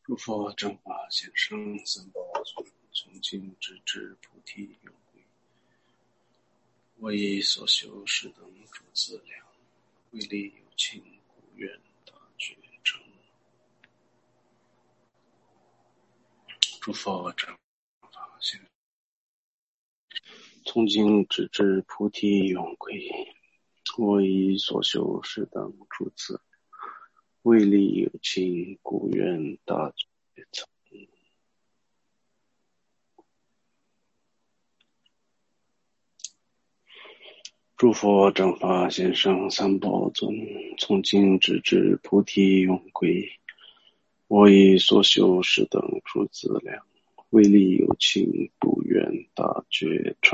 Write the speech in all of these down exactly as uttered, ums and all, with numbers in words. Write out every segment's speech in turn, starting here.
诸佛正法显生三宝尊，从今直至菩提永归。我以所修是等诸资粮，为利有情，故愿大觉成。诸佛正法显生，从今直至菩提永归。我以所修是等诸资粮，为利有情，故愿大觉成。诸佛正法显生三宝尊，从今直至菩提永归。我以所修是等诸资粮，为利有情，不愿大觉成。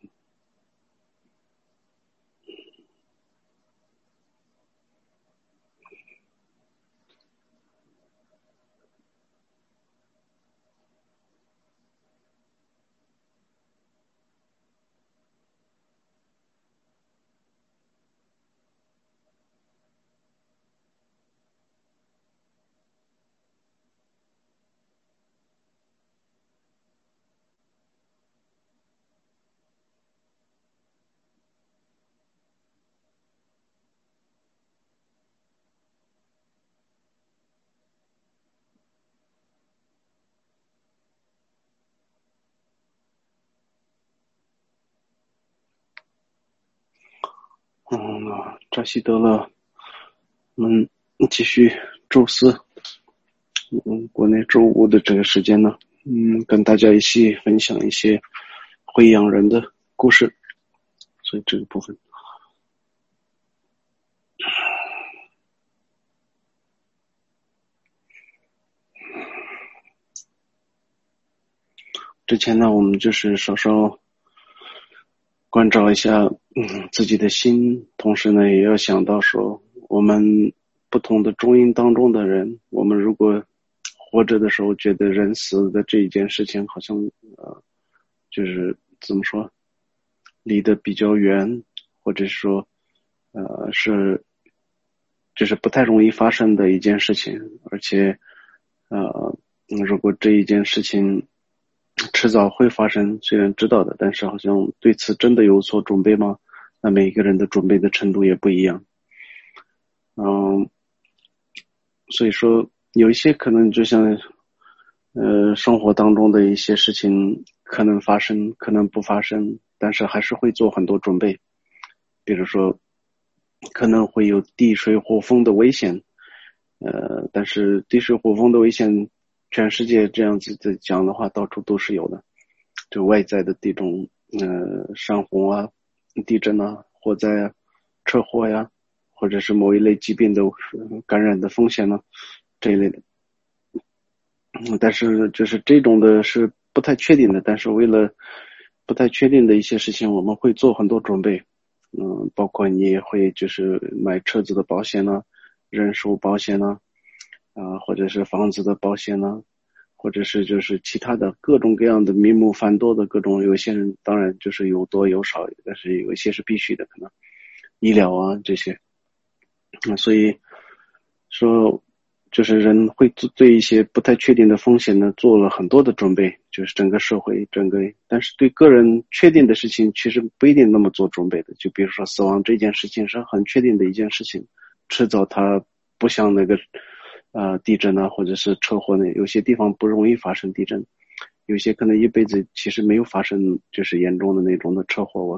嗯，那扎西德勒，嗯，继续周四，嗯，国内周五的这个时间呢，嗯，跟大家一起分享一些惠阳人的故事，所以这个部分。之前呢，我们就是稍稍关照一下嗯自己的心，同时呢也要想到说我们不同的中阴当中的人，我们如果活着的时候觉得人死的这一件事情好像呃就是怎么说离得比较远，或者说呃是就是不太容易发生的一件事情，而且呃如果这一件事情迟早会发生，虽然知道的，但是好像对此真的有所准备吗？那每一个人的准备的程度也不一样。嗯，所以说有一些可能就像呃生活当中的一些事情可能发生，可能不发生，但是还是会做很多准备。比如说可能会有地水火风的危险，呃，但是地水火风的危险全世界这样子的讲的话到处都是有的，就外在的这种呃山洪啊、地震啊、火灾啊、车祸呀，或者是某一类疾病的感染的风险呢，这一类的。嗯，但是就是这种的是不太确定的，但是为了不太确定的一些事情，我们会做很多准备。嗯，包括你也会就是买车子的保险呢、人寿保险呢，啊、或者是房子的保险呢，或者是就是其他的各种各样的名目繁多的各种，有些人当然就是有多有少，但是有一些是必须的，可能医疗啊这些。嗯，所以说就是人会对一些不太确定的风险呢做了很多的准备，就是整个社会整个，但是对个人确定的事情其实不一定那么做准备的。就比如说死亡这件事情是很确定的一件事情，迟早它不像那个呃地震啊或者是车祸呢，有些地方不容易发生地震，有些可能一辈子其实没有发生就是严重的那种的车祸啊。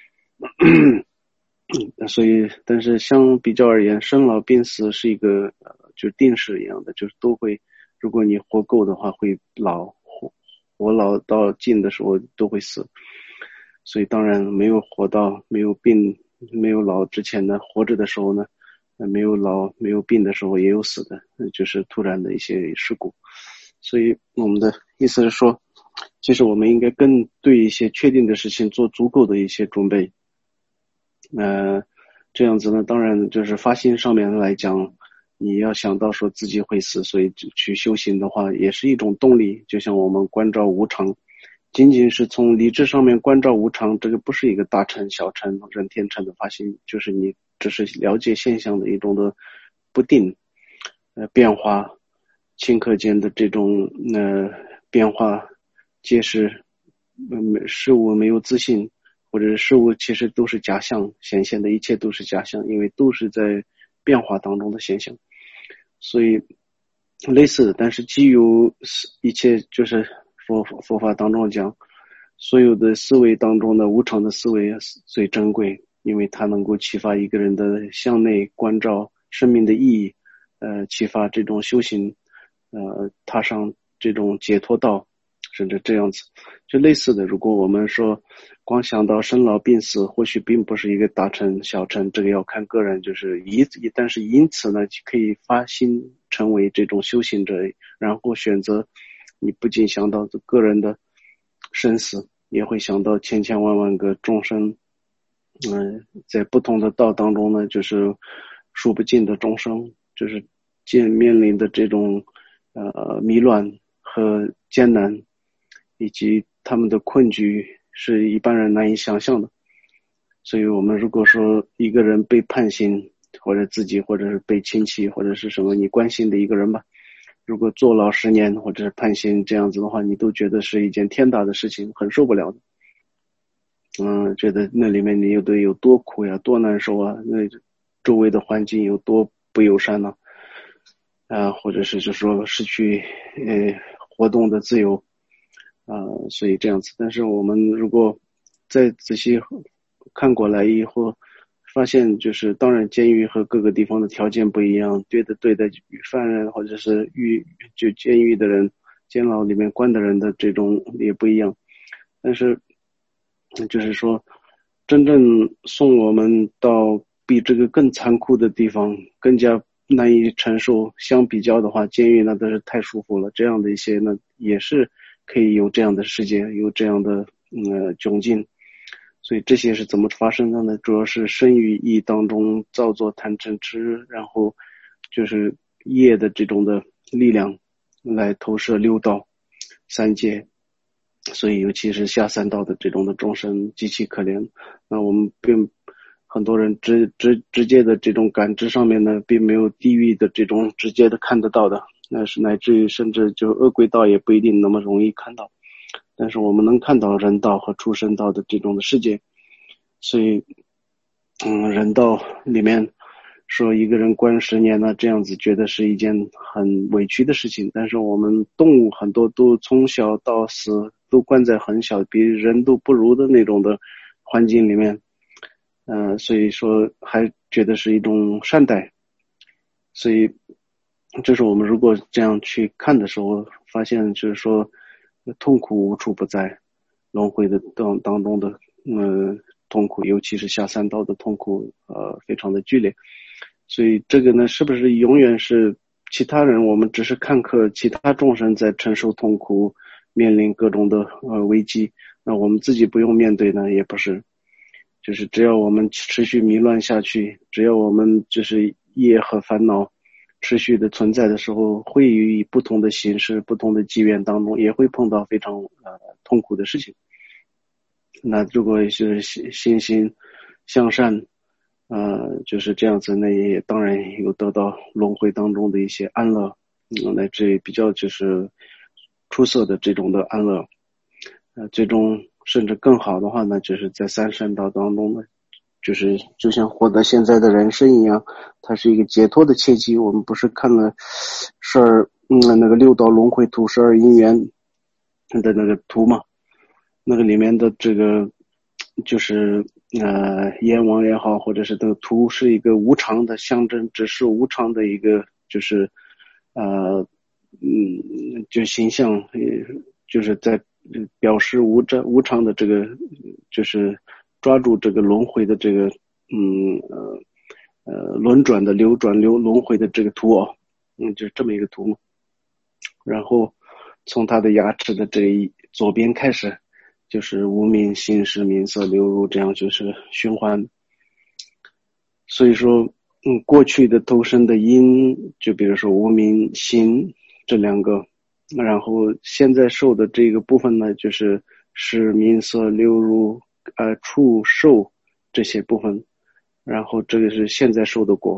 所以，但是相比较而言，生老病死是一个呃，就是定式一样的，就是都会，如果你活够的话，会老，活活老到尽的时候都会死。所以，当然没有活到没有病、没有老之前呢，活着的时候呢，没有老、没有病的时候也有死的，就是突然的一些事故。所以，我们的意思是说，其实我们应该更对一些确定的事情做足够的一些准备。呃，这样子呢，当然就是发心上面来讲，你要想到说自己会死，所以去修行的话，也是一种动力。就像我们关照无常，仅仅是从理智上面关照无常，这个不是一个大乘、小乘、人天乘的发心，就是你只是了解现象的一种的不定、呃变化， 顷刻间的这种呃变化，皆是嗯事物没有自信，或者事物其实都是假象显现的，一切都是假象，因为都是在变化当中的现象。所以类似的，但是基于一切就是佛佛法当中讲，所有的思维当中的无常的思维最珍贵，因为它能够启发一个人的向内关照生命的意义，呃，启发这种修行，呃，踏上这种解脱道，甚至这样子，就类似的。如果我们说光想到生老病死，或许并不是一个大成小成，这个要看个人，就是以但是因此呢，可以发心成为这种修行者，然后选择你不仅想到个人的生死，也会想到千千万万个众生，嗯、呃，在不同的道当中呢，就是数不尽的众生，就是见面临的这种呃迷乱和艰难，以及他们的困局是一般人难以想象的。所以我们如果说一个人被判刑，或者自己或者是被亲戚或者是什么你关心的一个人吧，如果坐牢十年或者是判刑这样子的话，你都觉得是一件天大的事情，很受不了的。嗯，觉得那里面你有的有多苦呀，多难受啊，那周围的环境有多不友善呢、啊？啊，或者是就说失去呃活动的自由啊、呃，所以这样子。但是我们如果再仔细看过来以后，发现就是当然监狱和各个地方的条件不一样，对的对的犯人或者是狱就监狱的人，监牢里面关的人的这种也不一样，但是就是说真正送我们到比这个更残酷的地方，更加难以承受，相比较的话，监狱那都是太舒服了，这样的一些呢也是可以有这样的世界，有这样的呃窘境。所以这些是怎么发生的呢？主要是生于意当中造作贪嗔痴，然后就是业的这种的力量来投射六道三界，所以尤其是下三道的这种的众生极其可怜。那我们并很多人直直直接的这种感知上面呢，并没有地狱的这种直接的看得到的，那是乃至于甚至就恶鬼道也不一定那么容易看到。但是我们能看到人道和畜生道的这种的世界，所以，嗯，人道里面说一个人关十年呢，这样子觉得是一件很委屈的事情。但是我们动物很多都从小到死都关在很小，比人都不如的那种的环境里面，呃，所以说还觉得是一种善待。所以，这是我们如果这样去看的时候，发现就是说。痛苦无处不在，轮回的当当中的呃痛苦，尤其是下三道的痛苦，呃非常的剧烈。所以这个呢，是不是永远是其他人我们只是看客，其他众生在承受痛苦，面临各种的呃危机，那我们自己不用面对呢？也不是，就是只要我们持续迷乱下去，只要我们就是业和烦恼持续的存在的时候，会以不同的形式、不同的机缘当中，也会碰到非常呃痛苦的事情。那如果是心心向善，呃，就是这样子，那也当然有得到轮回当中的一些安乐，嗯，乃至于比较就是出色的这种的安乐，呃，最终甚至更好的话呢，就是在三善道当中呢。就是就像活得现在的人生一样，它是一个解脱的契机。我们不是看了十二嗯那个六道轮回图十二因缘的那个图嘛？那个里面的这个就是呃阎王也好，或者是这个图是一个无常的象征，只是无常的一个就是呃嗯就形象，就是在表示无常无常的这个就是抓住这个轮回的这个嗯呃呃轮转的流转流轮回的这个图哦，嗯就是这么一个图嘛。然后从他的牙齿的这一左边开始，就是无名心识名色流入，这样就是循环。所以说嗯过去的投生的因，就比如说无名心这两个，然后现在受的这个部分呢，就是识名色流入呃触受这些部分，然后这个是现在受的果，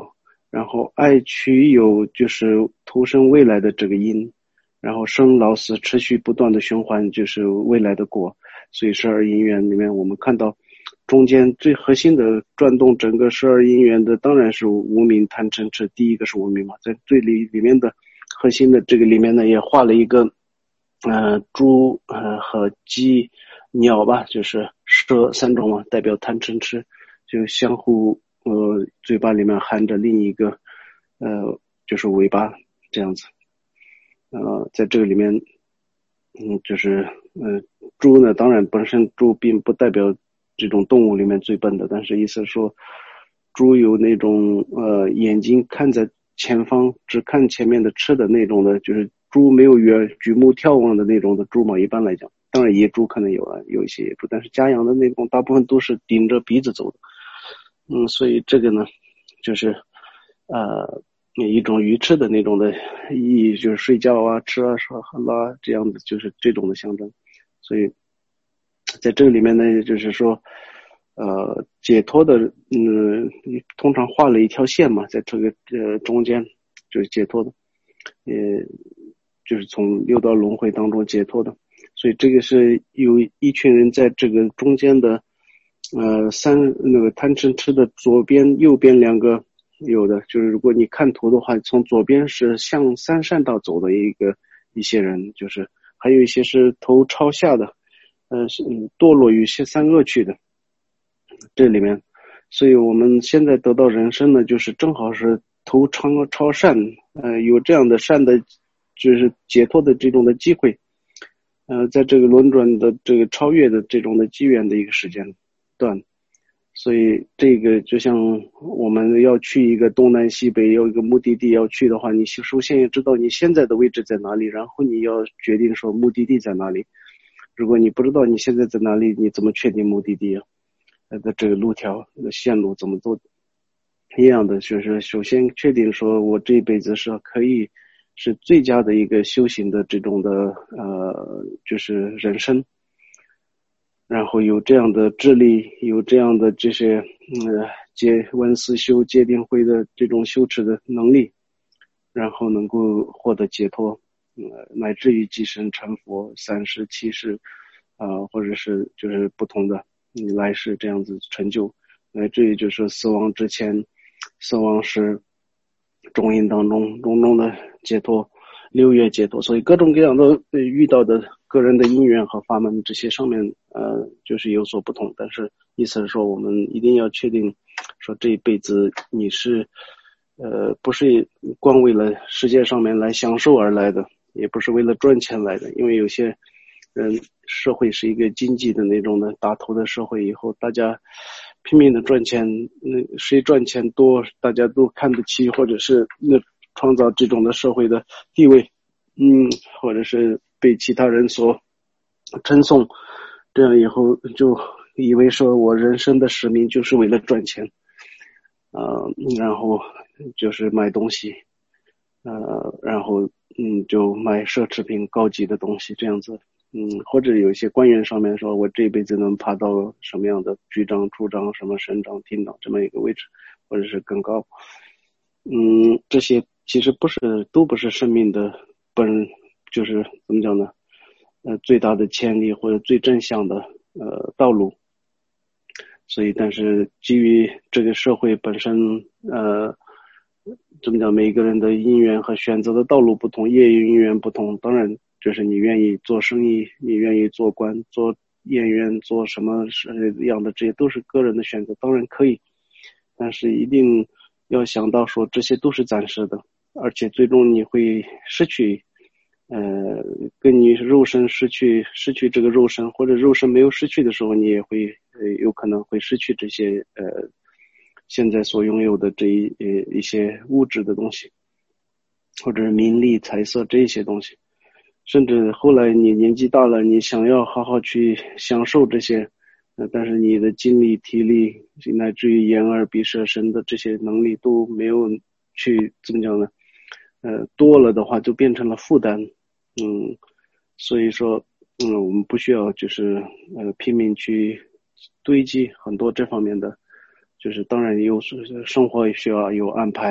然后爱取有就是投生未来的这个因，然后生老死持续不断的循环就是未来的果。所以十二因缘里面我们看到中间最核心的转动整个十二因缘的当然是无明贪嗔痴，第一个是无明嘛，在最里里面的核心的这个里面呢也画了一个呃猪呃和鸡鸟吧，就是蛇三种嘛，代表贪嗔痴，就相互呃嘴巴里面含着另一个呃就是尾巴这样子。呃在这个里面嗯就是呃猪呢当然本身猪并不代表这种动物里面最笨的，但是意思是说猪有那种呃眼睛看在前方只看前面的吃的那种的，就是猪没有远举目眺望的那种的猪嘛，一般来讲当然野猪可能有啊，有一些野猪，但是家养的那种大部分都是顶着鼻子走的。嗯所以这个呢就是呃一种愚痴的那种的意义，就是睡觉啊吃啊喝啦这样子，就是这种的象征。所以在这个里面呢就是说呃解脱的嗯通常画了一条线嘛，在这个呃中间就是解脱的，呃就是从六道轮回当中解脱的。所以这个是有一群人在这个中间的呃三那个贪嗔痴的左边右边两个有的，就是如果你看图的话，从左边是向三善道走的一个一些人，就是还有一些是头朝下的，呃是堕落于三恶趣的这里面。所以我们现在得到人生呢，就是正好是头朝朝善，呃有这样的善的就是解脱的这种的机会，呃在这个轮转的这个超越的这种的机缘的一个时间段。所以这个就像我们要去一个东南西北有一个目的地要去的话，你首先也知道你现在的位置在哪里，然后你要决定说目的地在哪里。如果你不知道你现在在哪里，你怎么确定目的地啊？呃这个路条的线路怎么做一样的，就是首先确定说我这一辈子是可以是最佳的一个修行的这种的呃就是人生，然后有这样的智力，有这样的这些呃戒闻思修戒定慧的这种修持的能力，然后能够获得解脱，呃乃至于即身成佛三世七世啊、呃，或者是就是不同的嗯来世这样子成就，乃至于就是死亡之前死亡时中阴当中种种的解脱六月解脱。所以各种各样的遇到的个人的因缘和法门这些上面呃就是有所不同，但是意思是说我们一定要确定说这一辈子你是呃不是光为了世界上面来享受而来的，也不是为了赚钱来的。因为有些人社会是一个经济的那种的大头的社会，以后大家拼命的赚钱，那谁赚钱多大家都看得起，或者是那创造这种的社会的地位，嗯，或者是被其他人所称颂，这样以后就以为说我人生的使命就是为了赚钱，呃，然后就是买东西，呃，然后嗯就买奢侈品高级的东西这样子。嗯，或者有一些官员上面说我这辈子能爬到什么样的局长处长什么省长厅长这么一个位置，或者是更高。嗯，这些其实不是都不是生命的本，就是怎么讲呢呃最大的潜力或者最正向的呃道路。所以但是基于这个社会本身呃怎么讲，每一个人的因缘和选择的道路不同，业余因缘不同，当然就是你愿意做生意，你愿意做官做演员做什么样的，这些都是个人的选择，当然可以，但是一定要想到说这些都是暂时的，而且最终你会失去呃跟你肉身失去失去这个肉身，或者肉身没有失去的时候，你也会呃有可能会失去这些呃现在所拥有的这一呃一些物质的东西，或者是名利财色这些东西，甚至后来你年纪大了，你想要好好去享受这些，呃，但是你的精力体力乃至于眼耳鼻舌身的这些能力都没有去怎么讲呢呃多了的话就变成了负担。嗯所以说嗯我们不需要就是呃拼命去堆积很多这方面的，就是当然有生活也需要有安排，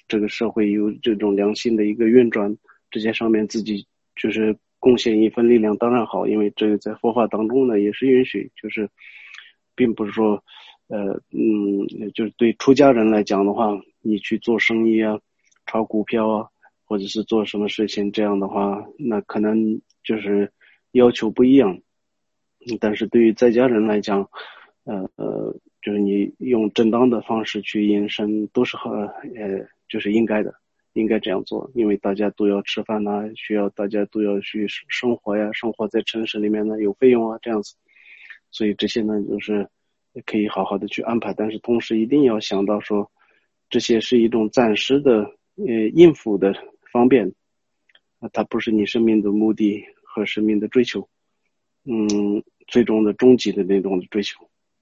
这个社会有这种良性的一个运转，这些上面自己就是贡献一份力量当然好，因为这个在佛法当中呢也是允许，就是并不是说呃嗯就是对出家人来讲的话，你去做生意啊，炒股票啊，或者是做什么事情，这样的话那可能就是要求不一样。但是对于在家人来讲，呃呃，就是你用正当的方式去营生，都是很呃，就是应该的，应该这样做，因为大家都要吃饭呐、需要大家都要去生活呀，生活在城市里面呢有费用啊，这样子，所以这些呢就是可以好好的去安排，但是同时一定要想到说，这些是一种暂时的呃应付的方便，啊，它不是你生命的目的和生命的追求。嗯，最终的终极的那种追求。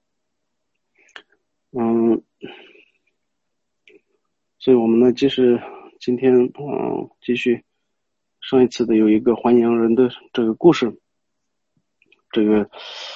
嗯，所以我们呢，即使今天嗯继续上一次的有一个还阳人的这个故事，这个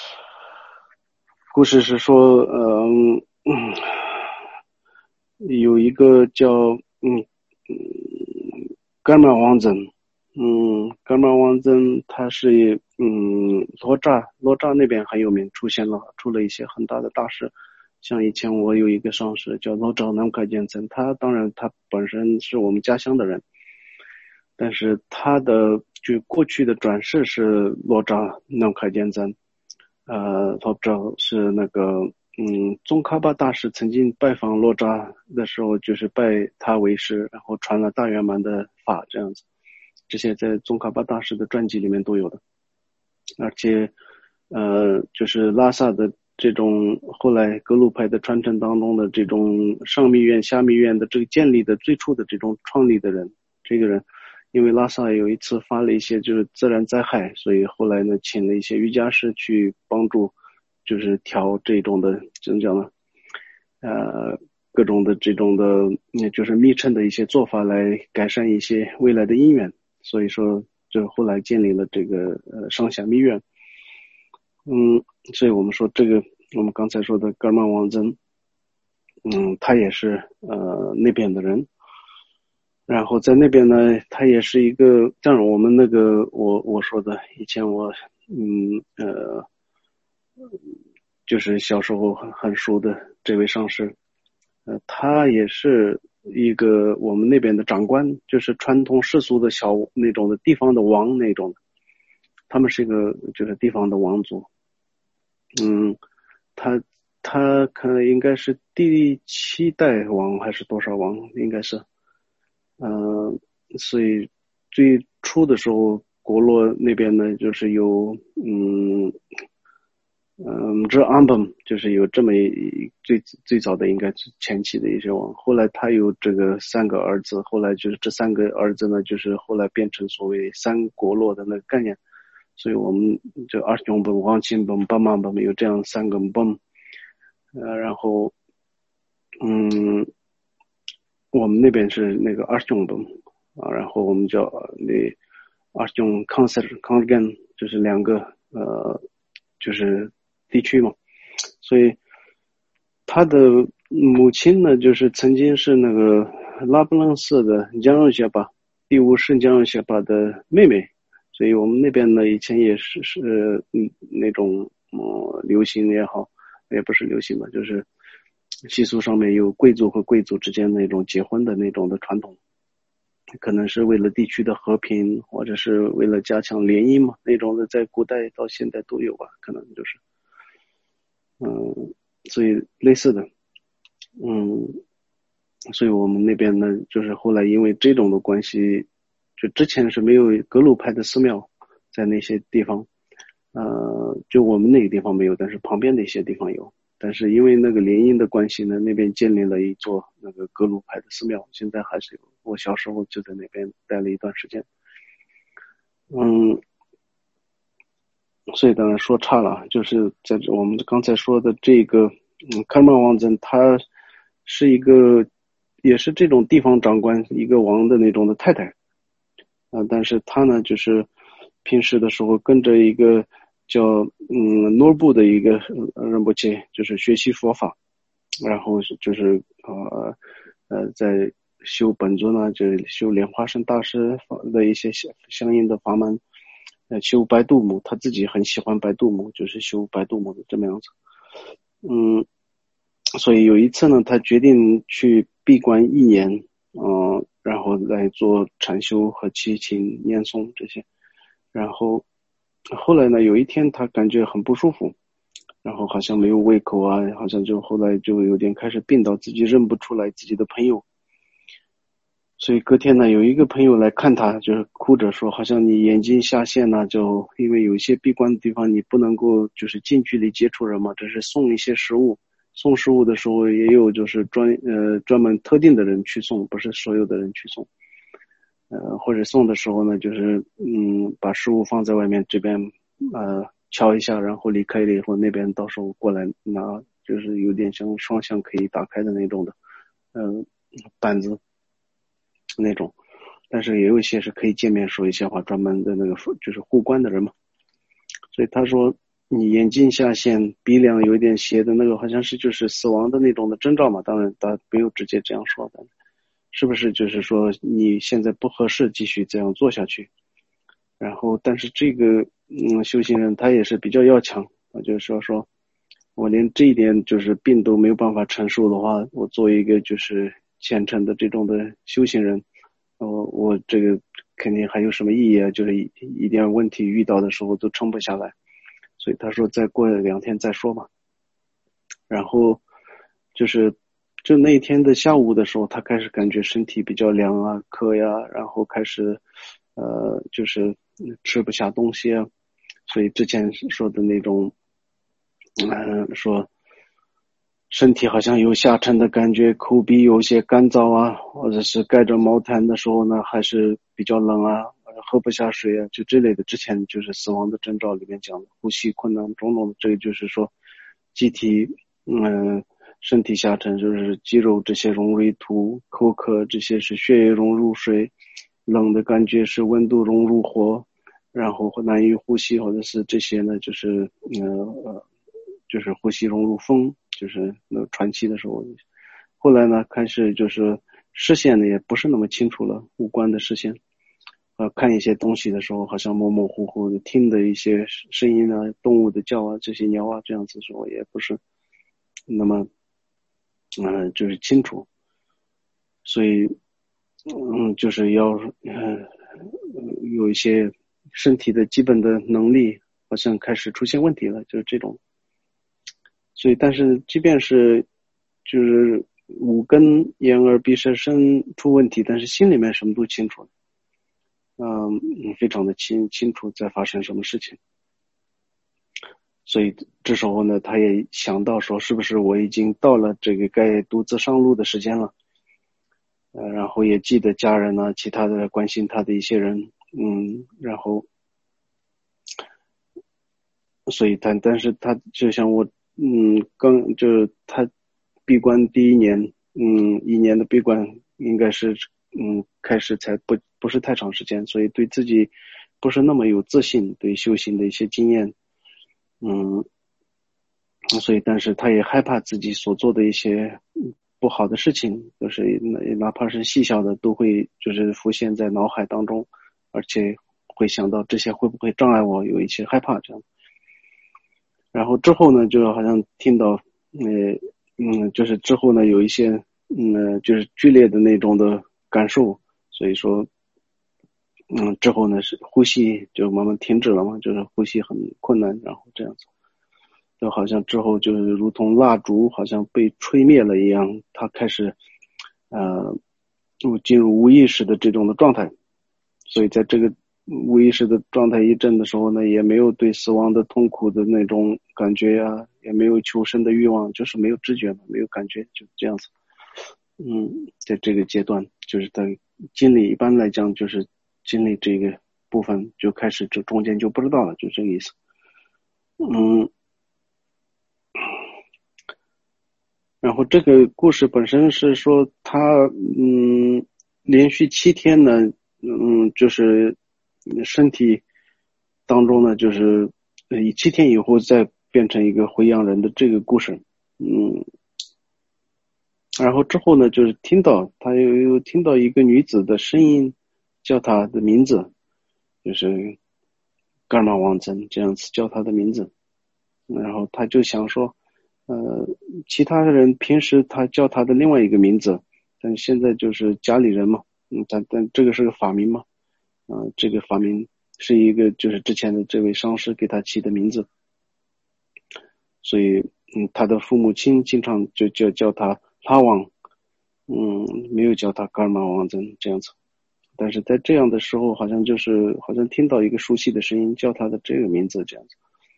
故事是说，嗯嗯，有一个叫嗯嗯噶玛王曾，嗯，噶玛王曾他是嗯罗刹罗刹那边很有名，出现了出了一些很大的大事。像以前我有一个上司叫罗昭南卡健曾，他当然他本身是我们家乡的人，但是他的就过去的转世是罗刹南卡健曾，呃，罗昭是那个嗯宗喀巴大师曾经拜访罗刹的时候，就是拜他为师，然后传了大圆满的法这样子，这些在宗喀巴大师的传记里面都有的，而且呃就是拉萨的。这种后来格鲁派的传承当中的这种上密院、下密院的这个建立的最初的这种创立的人，这个人，因为拉萨有一次发了一些就是自然灾害，所以后来呢，请了一些瑜伽师去帮助，就是调这种的怎么讲呢？呃，各种的这种的，也就是密乘的一些做法来改善一些未来的因缘，所以说就后来建立了这个呃上下密院。嗯，所以我们说这个，我们刚才说的噶尔曼王曾，嗯，他也是呃那边的人，然后在那边呢，他也是一个，当然我们那个我我说的，以前我嗯呃，就是小时候很很熟的这位上师，呃，他也是一个我们那边的长官，就是传统世俗的小那种的地方的王那种的，他们是一个就是地方的王族。嗯，他他可能应该是第七代王还是多少王，应该是，嗯、呃，所以最初的时候，国洛那边呢，就是有嗯嗯，这安本就是有这么一最最早的应该是前期的一些王，后来他有这个三个儿子，后来就是这三个儿子呢，就是后来变成所谓三国洛的那个概念。所以我们就二兄本、王亲本、八妈本有这样三个本，呃，然后，嗯，我们那边是那个二兄本啊，然后我们叫那二兄康塞康根，就是两个呃，就是地区嘛，所以他的母亲呢，就是曾经是那个拉卜楞寺的江若雪巴第五世江若雪巴的妹妹。所以我们那边呢，以前也是是嗯那种呃流行也好，也不是流行吧，就是习俗上面有贵族和贵族之间那种结婚的那种的传统，可能是为了地区的和平，或者是为了加强联姻嘛，那种的在古代到现在都有吧，可能就是嗯，所以类似的，嗯，所以我们那边呢，就是后来因为这种的关系。就之前是没有格鲁派的寺庙在那些地方，呃，就我们那个地方没有，但是旁边的一些地方有。但是因为那个联姻的关系呢，那边建立了一座那个格鲁派的寺庙，现在还是有。我小时候就在那边待了一段时间。嗯，所以当然说差了，就是在我们刚才说的这个，嗯，喀尔曼王曾他是一个，也是这种地方长官一个王的那种的太太。啊、呃，但是他呢，就是平时的时候跟着一个叫嗯诺布的一个仁波切，就是学习佛法，然后就是呃呃在修本尊啊，就修莲花生大师的一些相相应的法门，呃，修白度母，他自己很喜欢白度母，就是修白度母的这么样子。嗯，所以有一次呢，他决定去闭关一年，嗯、呃，然后来做禅修和祈请念诵这些。然后后来呢，有一天他感觉很不舒服，然后好像没有胃口啊，好像就后来就有点开始病到自己认不出来自己的朋友。所以隔天呢，有一个朋友来看他，就是哭着说，好像你眼睛下线了，就因为有一些闭关的地方你不能够就是近距离接触人嘛，只是送一些食物，送食物的时候也有就是专呃专门特定的人去送，不是所有的人去送。呃或者送的时候呢，就是嗯把食物放在外面，这边呃敲一下，然后离开了以后，那边到时候过来拿，就是有点像双向可以打开的那种的嗯、呃、板子那种。但是也有一些是可以见面说一些话，专门的那个就是护关的人嘛。所以他说你眼睛下陷，鼻梁有一点斜的那个，好像是就是死亡的那种的征兆嘛。当然他没有直接这样说的，是不是就是说你现在不合适继续这样做下去。然后但是这个嗯修行人他也是比较要强，就是说说我连这一点就是病都没有办法承受的话，我作为一个就是虔诚的这种的修行人，呃，我这个肯定还有什么意义啊？就是一一点问题遇到的时候都撑不下来，所以他说再过两天再说吧。然后就是就那一天的下午的时候，他开始感觉身体比较凉啊、渴呀，然后开始呃就是吃不下东西啊，所以之前说的那种，嗯、呃，说身体好像有下沉的感觉，口鼻有些干燥啊，或者是盖着毛毯的时候呢，还是比较冷啊，喝不下水啊，就这类的。之前就是死亡的征兆里面讲的，呼吸困难种种的，这个就是说，机体嗯、呃、身体下沉，就是肌肉这些融为土，口渴这些是血液融入水，冷的感觉是温度融入火，然后难以呼吸，或者是这些呢，就是呃呃，就是呼吸融入风。就是那传气的时候，后来呢开始就是视线呢也不是那么清楚了，五官的视线，呃看一些东西的时候好像模模糊糊的，听的一些声音啊，动物的叫啊，这些鸟啊这样子的时候也不是那么嗯、呃、就是清楚，所以嗯就是要嗯、呃、有一些身体的基本的能力好像开始出现问题了，就是这种。所以但是即便是就是五根眼耳鼻舌身出问题，但是心里面什么都清楚，嗯，非常的清清楚在发生什么事情。所以这时候呢，他也想到说，是不是我已经到了这个该独自上路的时间了？呃，然后也记得家人呢，其他的关心他的一些人，嗯，然后，所以他，但是他就像我，嗯，刚就是他闭关第一年，嗯，一年的闭关应该是，嗯，开始才不不是太长时间，所以对自己不是那么有自信，对修行的一些经验，嗯，所以但是他也害怕自己所做的一些不好的事情，就是哪怕是细小的都会就是浮现在脑海当中，而且会想到这些会不会障碍我，有一些害怕这样。然后之后呢，就好像听到，呃，嗯，就是之后呢有一些，嗯，就是剧烈的那种的感受，所以说，嗯，之后呢是呼吸就慢慢停止了嘛，就是呼吸很困难，然后这样子，就好像之后就是如同蜡烛好像被吹灭了一样，他开始，呃，进入无意识的这种的状态，所以在这个无意识的状态一阵的时候呢，也没有对死亡的痛苦的那种感觉呀、啊，也没有求生的欲望，就是没有知觉嘛，没有感觉，就这样子。嗯，在这个阶段，就是在经历一般来讲，就是经历这个部分就开始，这中间就不知道了，就这个意思。嗯，然后这个故事本身是说他嗯连续七天呢，嗯就是身体当中呢，就是以七天以后再变成一个回阳人的这个故事。嗯， 然后之后呢，就是听到他又又听到一个女子的声音，叫他的名字，就是噶尔玛王真这样子叫他的名字。然后他就想说，呃，其他的人平时他叫他的另外一个名字，但现在就是家里人嘛，嗯，但但这个是个法名嘛，呃，这个法名是一个就是之前的这位上师给他起的名字，所以嗯，他的父母亲经常就叫叫他拉王，嗯，没有叫他噶尔玛王真这样子。但是在这样的时候，好像就是好像听到一个熟悉的声音叫他的这个名字这样子。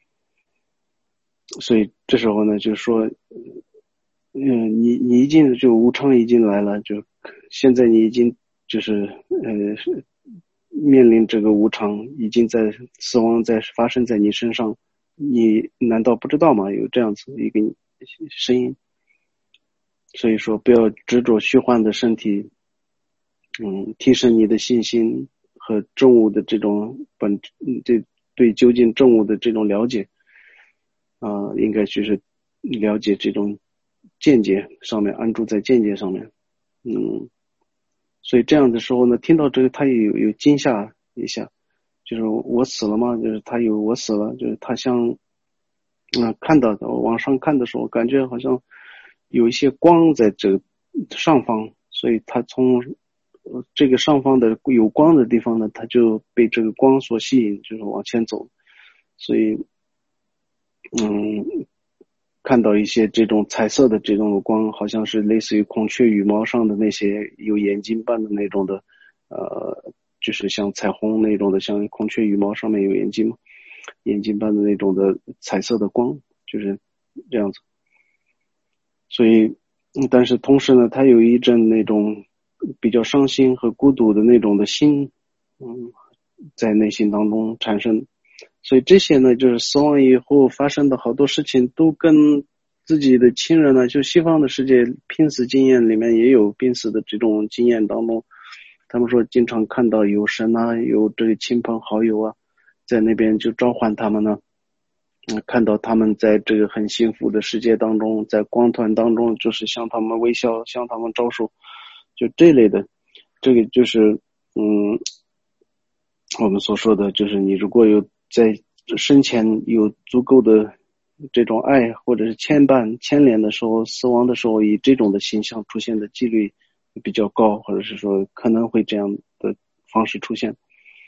所以这时候呢，就说，嗯，你你已经就无常已经来了，就现在你已经就是呃面临这个无常，已经在死亡在发生在你身上，你难道不知道吗？有这样子一个声音，所以说不要执着虚幻的身体，嗯，提升你的信心和正悟的这种本，对对究竟正悟的这种了解。啊、呃，应该就是了解这种见解上面，安住在见解上面，嗯，所以这样的时候呢，听到这个他也有有惊吓一下，就是我死了吗？就是他有我死了，就是他像，嗯、呃，看到的往上看的时候，感觉好像有一些光在这个上方，所以他从呃这个上方的有光的地方呢，他就被这个光所吸引，就是往前走，所以。嗯，看到一些这种彩色的这种光，好像是类似于孔雀羽毛上的那些有眼睛般的那种的，呃，就是像彩虹那种的，像孔雀羽毛上面有眼睛，眼睛般的那种的彩色的光，就是这样子。所以，嗯但是同时呢，他有一阵那种比较伤心和孤独的那种的心，嗯，在内心当中产生。所以这些呢，就是死亡以后发生的好多事情，都跟自己的亲人呢，就西方的世界濒死经验里面也有濒死的这种经验当中，他们说经常看到有神啊，有这个亲朋好友啊，在那边就召唤他们呢，嗯，看到他们在这个很幸福的世界当中，在光团当中，就是向他们微笑，向他们招手，就这类的，这个就是嗯。我们所说的就是你如果有在生前有足够的这种爱或者是牵绊牵连的时候，死亡的时候以这种的形象出现的几率比较高，或者是说可能会这样的方式出现。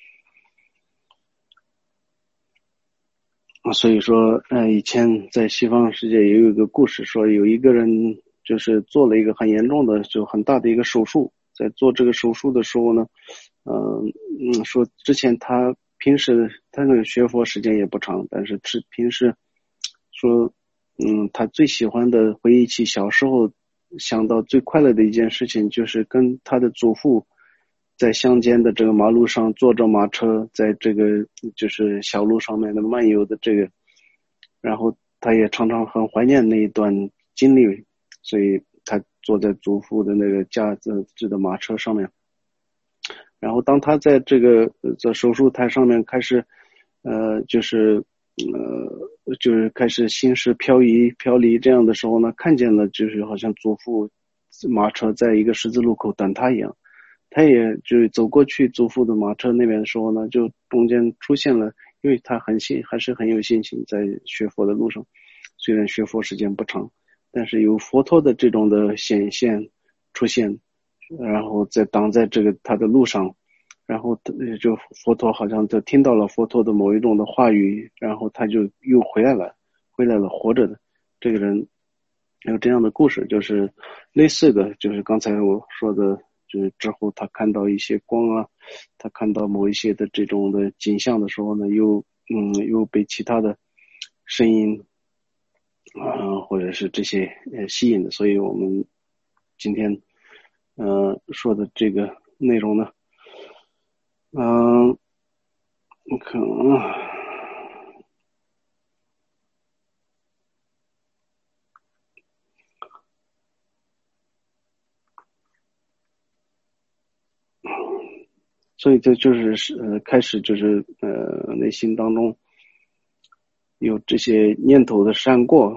所以说呃，以前在西方世界也有一个故事，说有一个人就是做了一个很严重的就很大的一个手术，在做这个手术的时候呢，嗯嗯，说之前他平时他那个学佛时间也不长，但是是平时说，嗯，他最喜欢的回忆起小时候想到最快乐的一件事情，就是跟他的祖父在乡间的这个马路上坐着马车，在这个就是小路上面的漫游的这个，然后他也常常很怀念那一段经历，所以他坐在祖父的那个驾着的马车上面。然后当他在这个在手术台上面开始，呃，就是呃，就是开始心事飘移飘离这样的时候呢，看见了就是好像祖父马车在一个十字路口等他一样，他也就是走过去祖父的马车那边的时候呢，就中间出现了，因为他很信还是很有信心在学佛的路上，虽然学佛时间不长，但是有佛陀的这种的显现出现。然后再挡在这个他的路上，然后就佛陀好像就听到了佛陀的某一种的话语，然后他就又回来了，回来了活着的这个人有这样的故事，就是类似的，就是刚才我说的，就是之后他看到一些光啊，他看到某一些的这种的景象的时候呢，又嗯又被其他的声音啊、呃、或者是这些呃吸引的，所以我们今天。呃，说的这个内容呢，嗯、呃，可能，所以这就是呃，开始就是呃，内心当中有这些念头的闪过，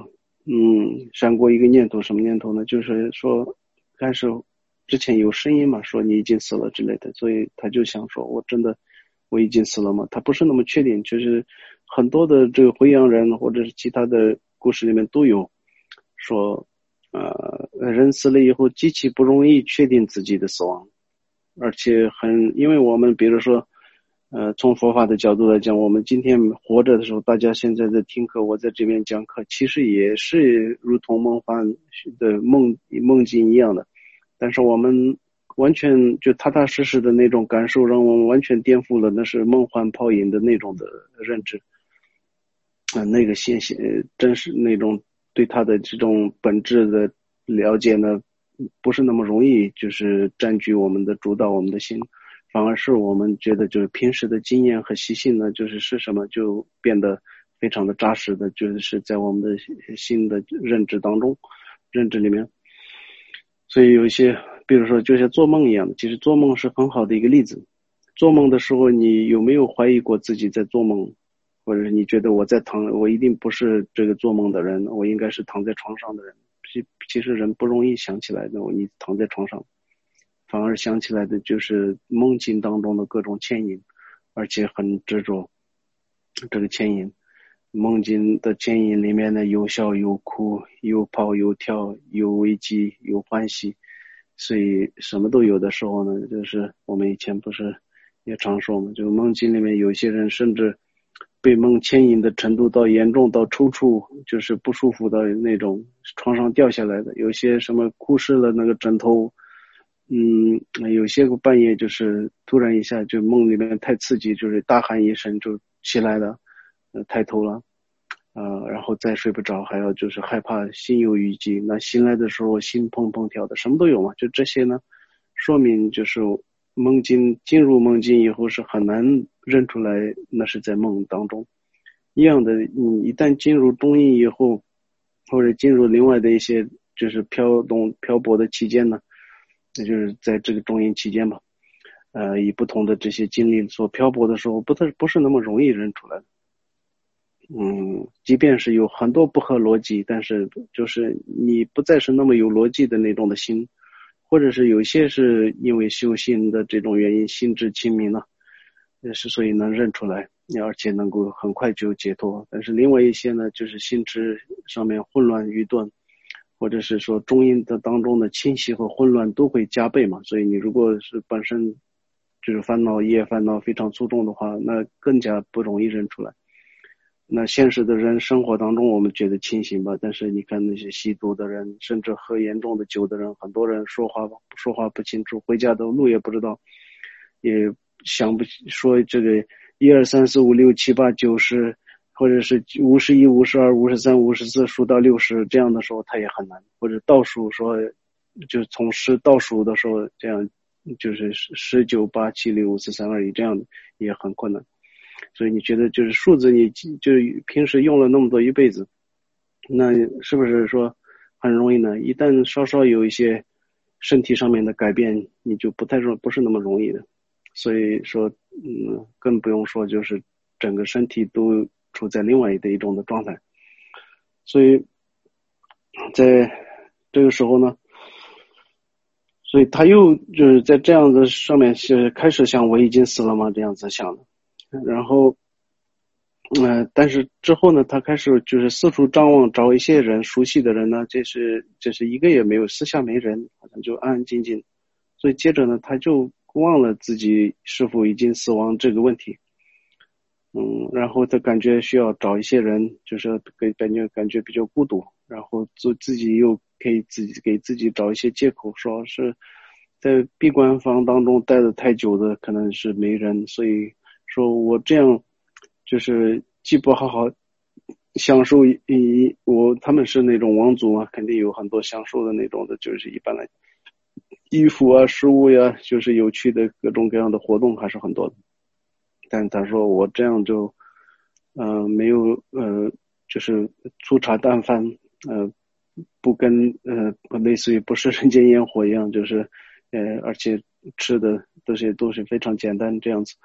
嗯，闪过一个念头，什么念头呢？就是说，开始之前有声音嘛，说你已经死了之类的，所以他就想说，我真的我已经死了吗？他不是那么确定，就是很多的这个回阳人或者是其他的故事里面都有说，呃，人死了以后极其不容易确定自己的死亡，而且很，因为我们比如说。呃，从佛法的角度来讲，我们今天活着的时候，大家现在在听课，我在这边讲课，其实也是如同梦幻的梦梦境一样的。但是我们完全就踏踏实实的那种感受，让我们完全颠覆了那是梦幻泡影的那种的认知。啊、呃，那个现象真是那种对它的这种本质的了解呢，不是那么容易，就是占据我们的主导我们的心。反而是我们觉得就是平时的经验和习性呢，就是是什么就变得非常的扎实的，就是在我们的新的认知当中，认知里面。所以有一些，比如说就像做梦一样的，其实做梦是很好的一个例子。做梦的时候，你有没有怀疑过自己在做梦，或者是你觉得我在躺，我一定不是这个做梦的人，我应该是躺在床上的人。其其实人不容易想起来的，你躺在床上。反而想起来的就是梦境当中的各种牵引，而且很执着这个牵引。梦境的牵引里面呢，有笑有哭，有跑有跳，有危机有欢喜，所以什么都有的时候呢，就是我们以前不是也常说嘛，就梦境里面有些人甚至被梦牵引的程度到严重到抽搐，就是不舒服的那种，床上掉下来的，有些什么哭湿了那个枕头。嗯，有些个半夜就是突然一下就梦里面太刺激，就是大喊一声就起来了，呃，抬头了，呃，然后再睡不着，还要就是害怕心有余悸，那醒来的时候心砰砰跳的，什么都有嘛。就这些呢，说明就是梦境进入梦境以后是很难认出来那是在梦当中。一样的，你一旦进入中阴以后，或者进入另外的一些就是飘动漂泊的期间呢。那就是在这个中阴期间吧，呃，以不同的这些经历所漂泊的时候，不太不是那么容易认出来的。嗯，即便是有很多不合逻辑，但是就是你不再是那么有逻辑的那种的心，或者是有些是因为修心的这种原因，心智清明了，也是所以能认出来，而且能够很快就解脱。但是另外一些呢，就是心智上面混乱愚钝。或者是说中阴的当中的清晰和混乱都会加倍嘛，所以你如果是本身就是烦恼业烦恼非常粗重的话，那更加不容易认出来。那现实的人生活当中我们觉得清醒吧，但是你看那些吸毒的人，甚至喝严重的酒的人，很多人说话说话不清楚，回家的路也不知道，也想不说这个一二三四五六七八九十或者是五十一、五十二、五十三、五十四数到六十，这样的时候他也很难，或者倒数说，就从十倒数的时候，这样就是十九八七六五四三二一，这样也很困难。所以你觉得就是数字，你就是平时用了那么多一辈子，那是不是说很容易呢？一旦稍稍有一些身体上面的改变，你就不太容不是那么容易的。所以说，嗯，更不用说就是整个身体都处在另外的一种的状态，所以在这个时候呢，所以他又就是在这样子上面是开始想我已经死了吗这样子想的，然后，呃，但是之后呢，他开始就是四处张望，找一些人熟悉的人呢，这是这是一个也没有，私下没人，好像就安安静静，所以接着呢，他就忘了自己是否已经死亡这个问题。嗯，然后他感觉需要找一些人，就是给感觉感觉比较孤独，然后做自己又可以自己给自己找一些借口，说是在闭关房当中待得太久的可能是没人，所以说我这样就是既不好好享受一我他们是那种王族嘛，肯定有很多享受的那种的，就是一般来衣服啊、食物呀，就是有趣的各种各样的活动还是很多的。但他说我这样就，呃，没有呃，就是粗茶淡饭，呃，不跟呃，类似于不是人间烟火一样，就是，呃，而且吃的这些都是非常简单这样子，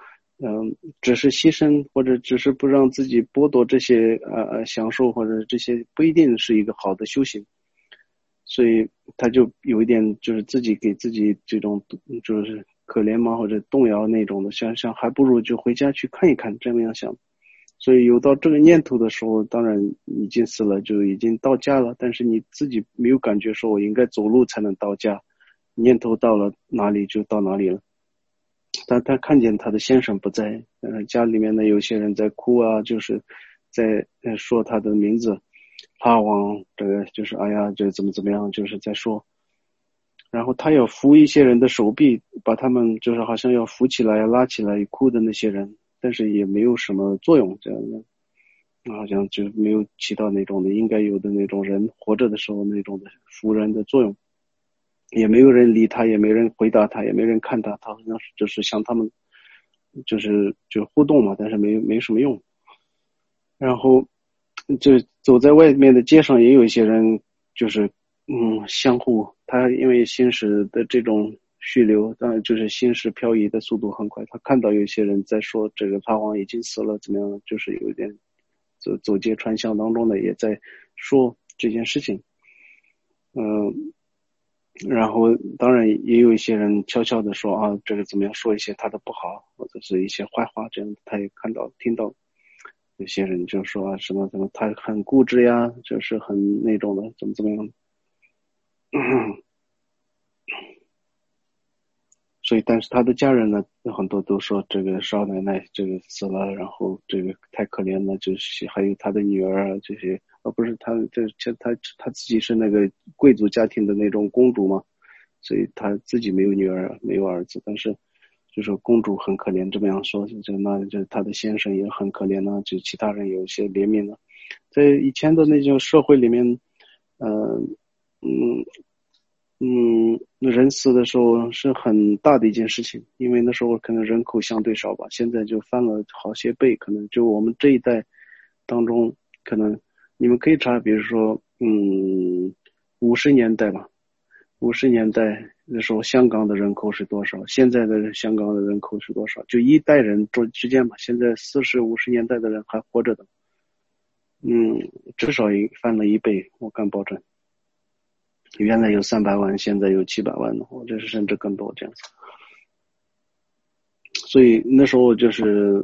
嗯，只是牺牲或者只是不让自己剥夺这些呃享受或者这些不一定是一个好的修行，所以他就有一点就是自己给自己这种就是可怜嘛或者动摇那种的，想想还不如就回家去看一看，这么样想。所以有到这个念头的时候，当然已经死了，就已经到家了，但是你自己没有感觉说我应该走路才能到家，念头到了哪里就到哪里了。但他看见他的先生不在，呃，家里面呢有些人在哭啊，就是在呃说他的名字，哈王，这个就是哎呀，这怎么怎么样，就是在说。然后他要扶一些人的手臂，把他们就是好像要扶起来、拉起来哭的那些人，但是也没有什么作用，这样的，好像就没有起到那种的应该有的那种人活着的时候那种的扶人的作用。也没有人理他，也没人回答他，也没人看他，他好像就是向他们就是就互动嘛，但是没没什么用。然后就走在外面的街上也有一些人就是嗯相互，他因为新石的这种续流，当然就是新石漂移的速度很快，他看到有些人在说这个法王已经死了怎么样，就是有一点走走街串巷当中的也在说这件事情。嗯，然后当然也有一些人悄悄的说啊，这个怎么样，说一些他的不好或者是一些坏话，这样他也看到听到。有些人就说啊什么什么他很固执呀，就是很那种的怎么怎么样。所以但是他的家人呢很多都说这个少奶奶这个死了，然后这个太可怜了，就是还有他的女儿啊这些，而不是他这他他自己是那个贵族家庭的那种公主嘛，所以他自己没有女儿没有儿子，但是就说公主很可怜，这么样说，就那就他的先生也很可怜呢，就其他人有一些怜悯呢。在以前的那种社会里面，呃，嗯嗯，人死的时候是很大的一件事情，因为那时候可能人口相对少吧，现在就翻了好些倍，可能就我们这一代当中，可能你们可以查，比如说，嗯，五十年代吧。五十年代的时候，香港的人口是多少？现在的香港的人口是多少？就一代人之之间吧。现在四十五十年代的人还活着的，嗯，至少也翻了一倍，我敢保证。原来有三百万，现在有七百万的，或者是甚至更多这样子。所以那时候就是，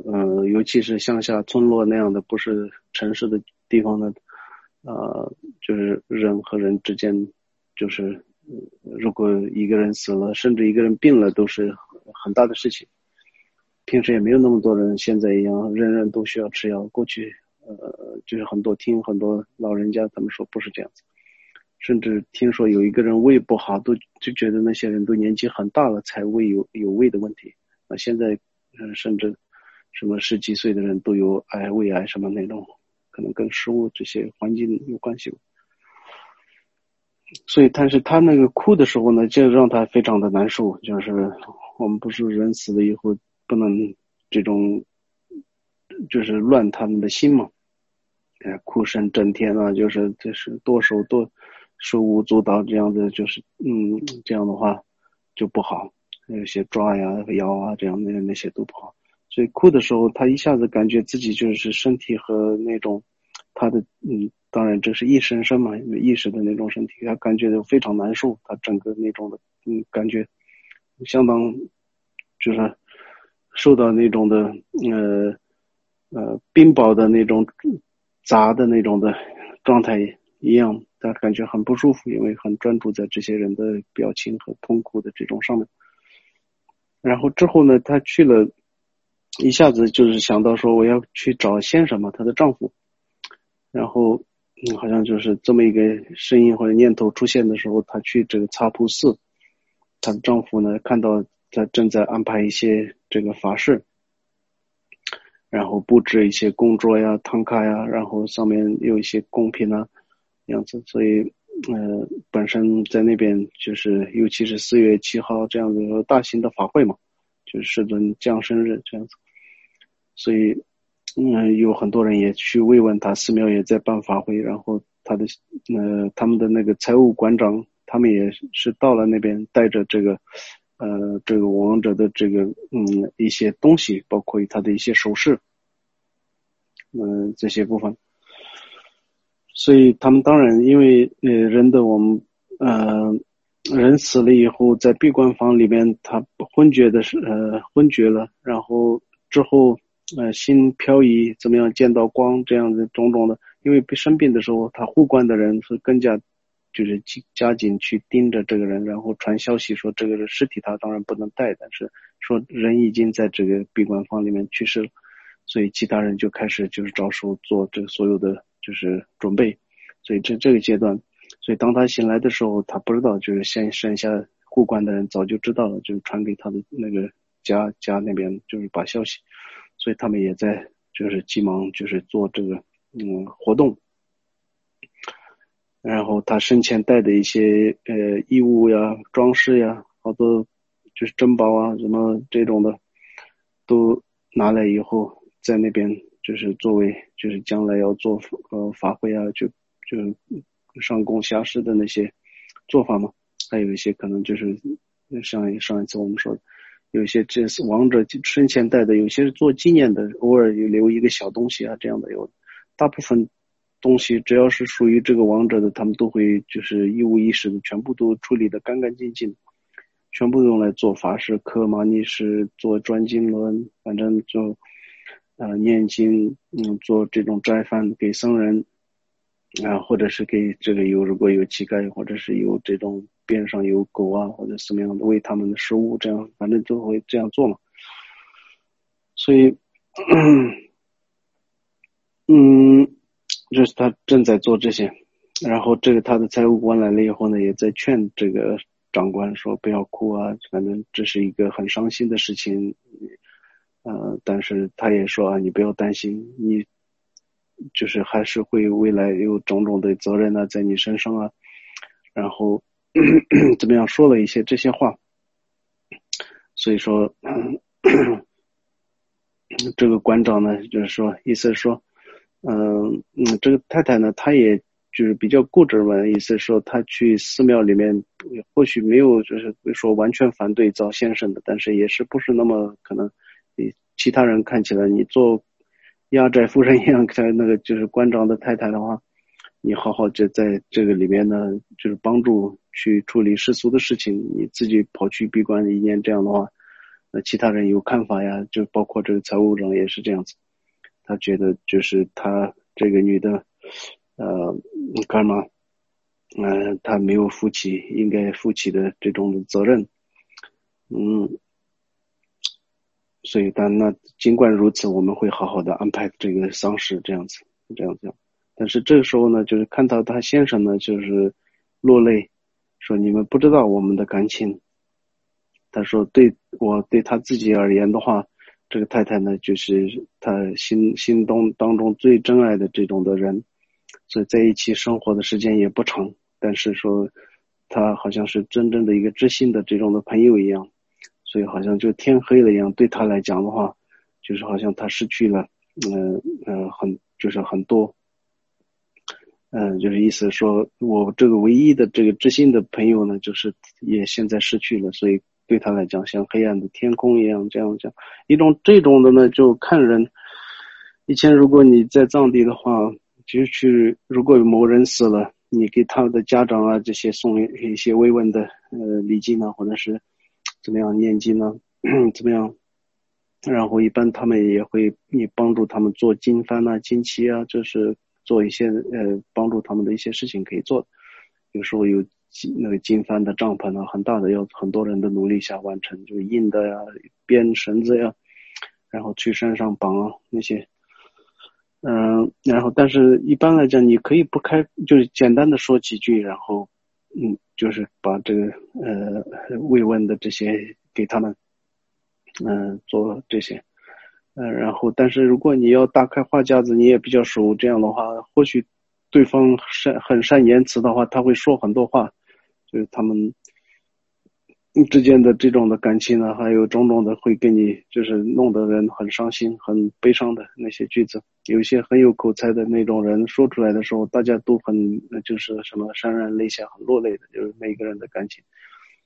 呃，尤其是乡下村落那样的，不是城市的地方呢，呃，就是人和人之间，就是如果一个人死了，甚至一个人病了，都是很大的事情。平时也没有那么多人现在一样，人人都需要吃药。过去，呃，就是很多听很多老人家他们说不是这样子，甚至听说有一个人胃不好，都就觉得那些人都年纪很大了才胃有有胃的问题。那现在，嗯、呃，甚至什么十几岁的人都有癌、胃癌什么那种，可能跟食物这些环境有关系。所以，但是他那个哭的时候呢，就让他非常的难受。就是我们不是人死了以后不能这种，就是乱他们的心嘛。哎，哭声震天啊，就是就是剁手剁手舞足蹈这样的，就是嗯这样的话就不好。有些抓呀、摇啊这样的那些都不好。所以哭的时候，他一下子感觉自己就是身体和那种他的嗯。当然这是意识身嘛，意识的那种身体，他感觉就非常难受，他整个那种的嗯感觉相当就是受到那种的呃呃冰雹的那种砸的那种的状态一样，他感觉很不舒服，因为很专注在这些人的表情和痛苦的这种上面。然后之后呢，他去了，一下子就是想到说我要去找先生嘛，她的丈夫，然后嗯，好像就是这么一个声音或者念头出现的时候，她去这个擦图寺，她的丈夫呢看到她正在安排一些这个法事，然后布置一些供桌呀、汤卡呀，然后上面有一些贡品啊样子，所以呃，本身在那边就是尤其是四月七号这样子大型的法会嘛，就是世尊降生日这样子，所以嗯，有很多人也去慰问他，寺庙也在办法会，然后他的呃他们的那个财务馆长，他们也是到了那边，带着这个呃这个王者的这个嗯一些东西，包括他的一些首饰，嗯、呃、这些部分。所以他们当然因为呃人的我们呃人死了以后在闭关房里面他昏厥的是呃昏厥了，然后之后呃心漂移怎么样见到光这样的种种的，因为被生病的时候他护观的人是更加就是加紧去盯着这个人，然后传消息说这个尸体他当然不能带，但是说人已经在这个闭关房里面去世了，所以其他人就开始就是着手做这个所有的就是准备。所以这这个阶段，所以当他醒来的时候他不知道，就是先剩下护观的人早就知道了，就是传给他的那个家家那边就是把消息，所以他们也在就是急忙就是做这个嗯活动。然后他生前带的一些呃衣物呀装饰呀好多就是珍宝啊什么这种的都拿来以后在那边就是作为就是将来要做呃法会啊就就上供下施的那些做法嘛。还有一些可能就是上上一次我们说的有一些这是王者生前带的，有些是做纪念的，偶尔有留一个小东西啊这样的，有大部分东西只要是属于这个王者的他们都会就是一五一十的全部都处理的干干净净，全部用来做法事刻玛尼石做转经轮，反正就呃念经嗯做这种斋饭给僧人啊，或者是给这个有如果有乞丐或者是有这种边上有狗啊或者什么样的喂他们的食物，这样反正都会这样做嘛。所以嗯就是他正在做这些，然后这个他的财务官来了以后呢也在劝这个长官说不要哭啊，反正这是一个很伤心的事情，呃但是他也说啊你不要担心，你就是还是会未来有种种的责任啊在你身上啊，然后怎么样说了一些这些话。所以说这个馆长呢就是说意思是说嗯嗯这个太太呢她也就是比较固执嘛，意思是说她去寺庙里面或许没有就是说完全反对赵先生的，但是也是不是那么可能其他人看起来你做压寨夫人一样，在那个就是馆长的太太的话，你好好就在这个里面呢就是帮助去处理世俗的事情，你自己跑去闭关一念，这样的话那其他人有看法呀，就包括这个财务长也是这样子，他觉得就是他这个女的呃干嘛呃他没有负起应该负起的这种责任。嗯所以但那尽管如此我们会好好的安排这个丧事，这样子这样子。但是这个时候呢就是看到他先生呢就是落泪，说你们不知道我们的感情。他说对我对他自己而言的话，这个太太呢就是他心心中当中最珍爱的这种的人，所以在一起生活的时间也不长，但是说他好像是真正的一个知心的这种的朋友一样，所以好像就天黑了一样，对他来讲的话就是好像他失去了呃呃很就是很多嗯、呃，就是意思说我这个唯一的这个知心的朋友呢就是也现在失去了，所以对他来讲像黑暗的天空一样，这样这样一种这种的呢就看人。以前如果你在藏地的话，就去如果有某人死了，你给他的家长啊这些送一些慰问的呃礼金呢，或者是怎么样念经呢怎么样，然后一般他们也会你帮助他们做经幡啊经旗啊，就是做一些呃帮助他们的一些事情可以做。有时候有那个经幡的帐篷呢很大的，要很多人的努力下完成，就是硬的呀编绳子呀，然后去山上绑啊那些嗯，然后但是一般来讲你可以不开就是简单的说几句，然后嗯就是把这个呃慰问的这些给他们嗯、呃做这些呃然后但是如果你要大开话匣子你也比较熟，这样的话或许对方善很善言辞的话他会说很多话，就是他们之间的这种的感情呢还有种种的会给你就是弄得人很伤心很悲伤的那些句子，有一些很有口才的那种人说出来的时候大家都很就是什么潸然泪下很落泪的，就是每个人的感情。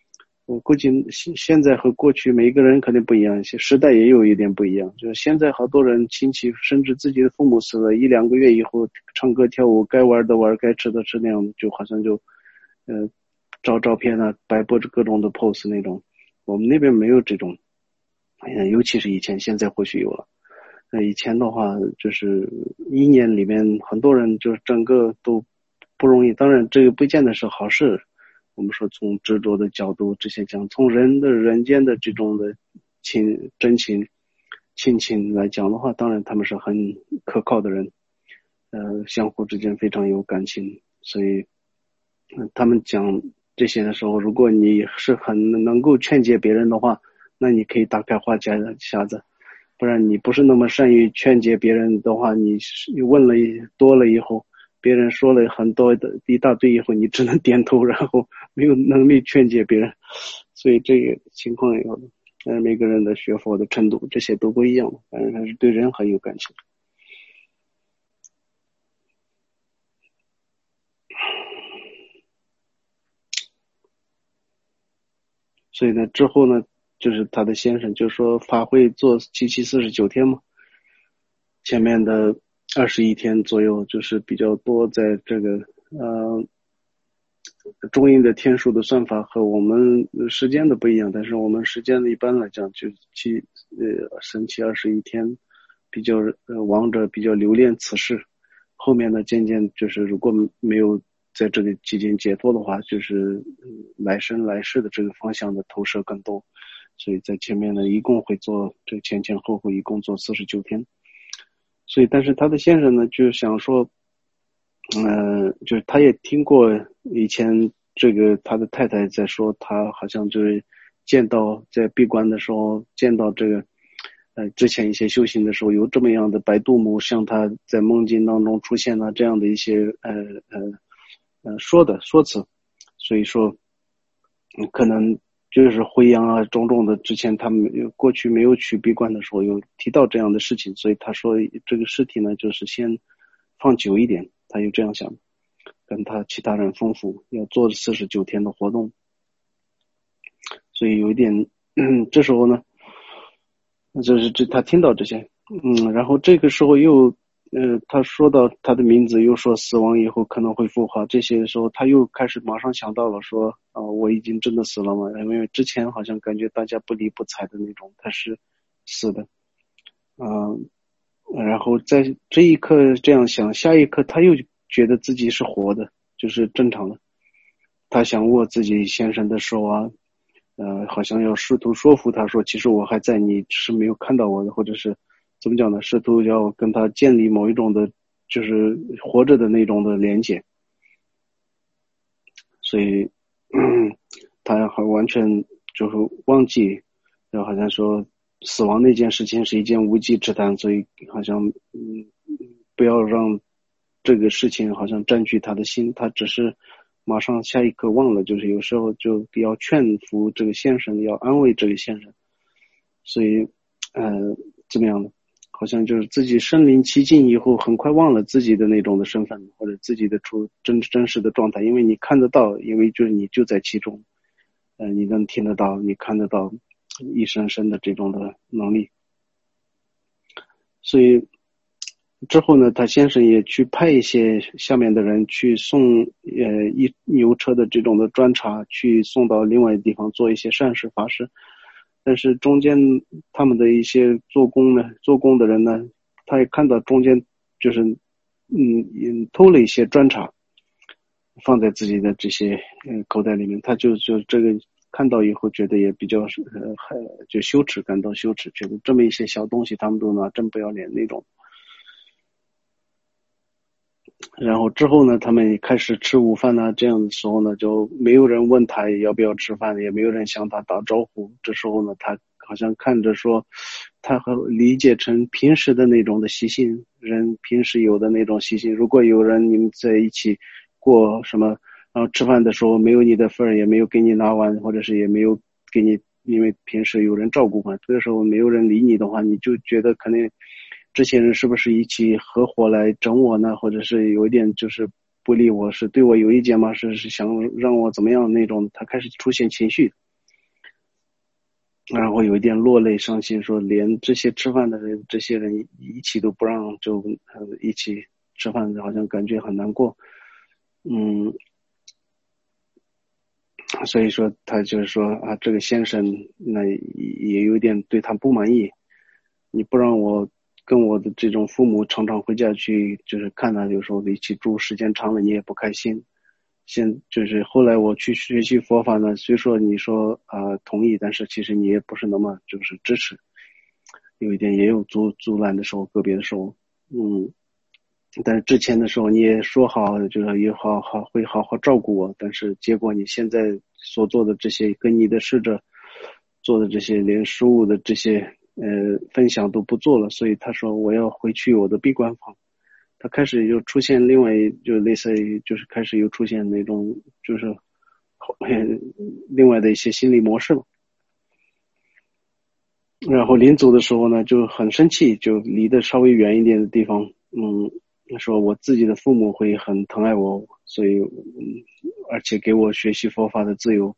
我估计现现在和过去每一个人肯定不一样，时代也有一点不一样。就是现在好多人亲戚甚至自己的父母死了一两个月以后，唱歌跳舞，该玩的玩，该吃的吃，那样就好像就呃照照片啊，摆播着各种的 pose 那种。我们那边没有这种，呃，尤其是以前，现在或许有了。呃，以前的话，就是一年里面很多人就是整个都不容易。当然，这个不见得是好事。我们说从执着的角度这些讲，从人的人间的这种的亲真情亲情来讲的话，当然他们是很可靠的人，呃，相互之间非常有感情，所以、呃、他们讲这些的时候，如果你是很能够劝解别人的话，那你可以大开话匣子。不然你不是那么善于劝解别人的话，你问了多了以后，别人说了很多的一大堆以后，你只能点头，然后没有能力劝解别人，所以这个情况有的。但是每个人的学佛的程度这些都不一样，反正还是对人很有感情。所以呢，之后呢，就是他的先生就说法会做七七四十九天嘛，前面的二十一天左右就是比较多，在这个呃中印的天数的算法和我们时间的不一样，但是我们时间的一般来讲就七呃神七二十一天，比较呃王者比较留恋此事，后面呢渐渐就是如果没有在这个期间解脱的话，就是来生来世的这个方向的投射更多，所以在前面呢一共会做这前前后后一共做四十九天。所以但是他的先生呢就想说呃就是他也听过以前这个他的太太在说，他好像就是见到在闭关的时候见到这个呃之前一些修行的时候有这么样的白度母向他在梦境当中出现了这样的一些呃呃呃说的说辞，所以说可能就是回阳啊种种的，之前他们过去没有去闭关的时候有提到这样的事情，所以他说这个尸体呢就是先放久一点，他就这样想，跟他其他人丰富，要做四十九天的活动，所以有一点，嗯，这时候呢，就是这他听到这些，嗯，然后这个时候又呃，他说到他的名字，又说死亡以后可能会复活，这些的时候他又开始马上想到了说啊、呃，我已经真的死了吗？因为之前好像感觉大家不理不睬的那种，他是死的，嗯、呃，然后在这一刻这样想，下一刻他又觉得自己是活的，就是正常的，他想握自己先生的手啊，呃，好像要试图说服他说，其实我还在，你只是没有看到我的，或者是怎么讲呢？试图要跟他建立某一种的，就是活着的那种的连接。所以，嗯，他还完全就是忘记，就好像说死亡那件事情是一件无稽之谈，所以好像嗯，不要让这个事情好像占据他的心，他只是马上下一刻忘了，就是有时候就要劝服这个先生，要安慰这个先生，所以呃怎么样呢？好像就是自己身临其境以后，很快忘了自己的那种的身份或者自己的出真真实的状态，因为你看得到，因为就是你就在其中，呃，你能听得到，你看得到一生生的这种的能力，所以之后呢，他先生也去派一些下面的人去送呃一牛车的这种的砖茶，去送到另外的地方做一些善事法事。但是中间他们的一些做工呢，做工的人呢，他也看到中间就是嗯嗯偷了一些砖茶，放在自己的这些呃口袋里面，他就就这个看到以后觉得也比较呃还就羞耻，感到羞耻，觉得这么一些小东西他们都拿，真不要脸那种。然后之后呢，他们开始吃午饭呢，这样的时候呢，就没有人问他要不要吃饭，也没有人向他打招呼。这时候呢，他好像看着说，他和理解成平时的那种的习性，人平时有的那种习性。如果有人你们在一起过什么，然后吃饭的时候没有你的份儿，也没有给你拿碗，或者是也没有给你，因为平时有人照顾嘛，这个时候没有人理你的话，你就觉得肯定。这些人是不是一起合伙来整我呢？或者是有一点就是不理我，是对我有意见吗？是是想让我怎么样那种？他开始出现情绪， 然后有一点落泪伤心，说连这些吃饭的人，这些人一起都不让，就呃一起吃饭，好像感觉很难过。嗯，所以说他就是说啊，这个先生那也有点对他不满意，你不让我跟我的这种父母常常回家去，就是看他，有时候一起住时间长了，你也不开心。现就是后来我去学习佛法呢，虽说你说啊、呃、同意，但是其实你也不是那么就是支持，有一点也有阻阻拦的时候，个别的时候，嗯，但是之前的时候你也说好，就是也好好会好好照顾我，但是结果你现在所做的这些跟你的使者做的这些连食物的这些呃分享都不做了，所以他说我要回去我的闭关房。他开始又出现另外就类似于就是开始又出现那种就是另外的一些心理模式了。然后临走的时候呢就很生气，就离得稍微远一点的地方，嗯，说我自己的父母会很疼爱我，所以嗯，而且给我学习佛法的自由，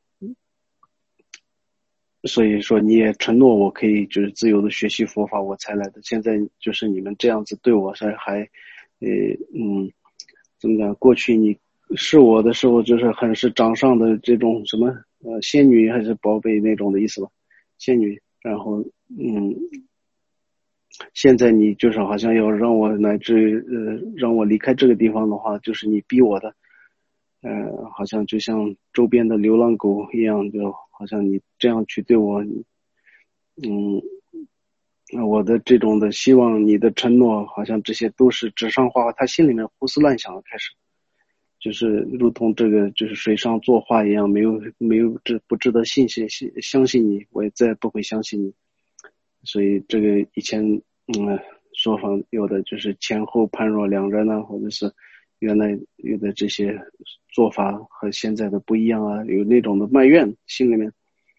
所以说你也承诺我可以就是自由的学习佛法，我才来的。现在就是你们这样子对我还还呃嗯怎么讲，过去你是我的时候就是很是掌上的这种什么呃仙女还是宝贝那种的意思吧，仙女，然后嗯现在你就是好像要让我乃至呃让我离开这个地方的话，就是你逼我的，呃，好像就像周边的流浪狗一样，就好像你这样去对我，嗯，我的这种的希望，你的承诺，好像这些都是纸上话，他心里面胡思乱想了，开始就是如同这个就是水上作画一样，没有没有值不值得信心相信你，我也再也不会相信你。所以这个以前嗯说法有的就是前后判若两人啊，或者是原来有的这些做法和现在的不一样啊，有那种的埋怨心里面，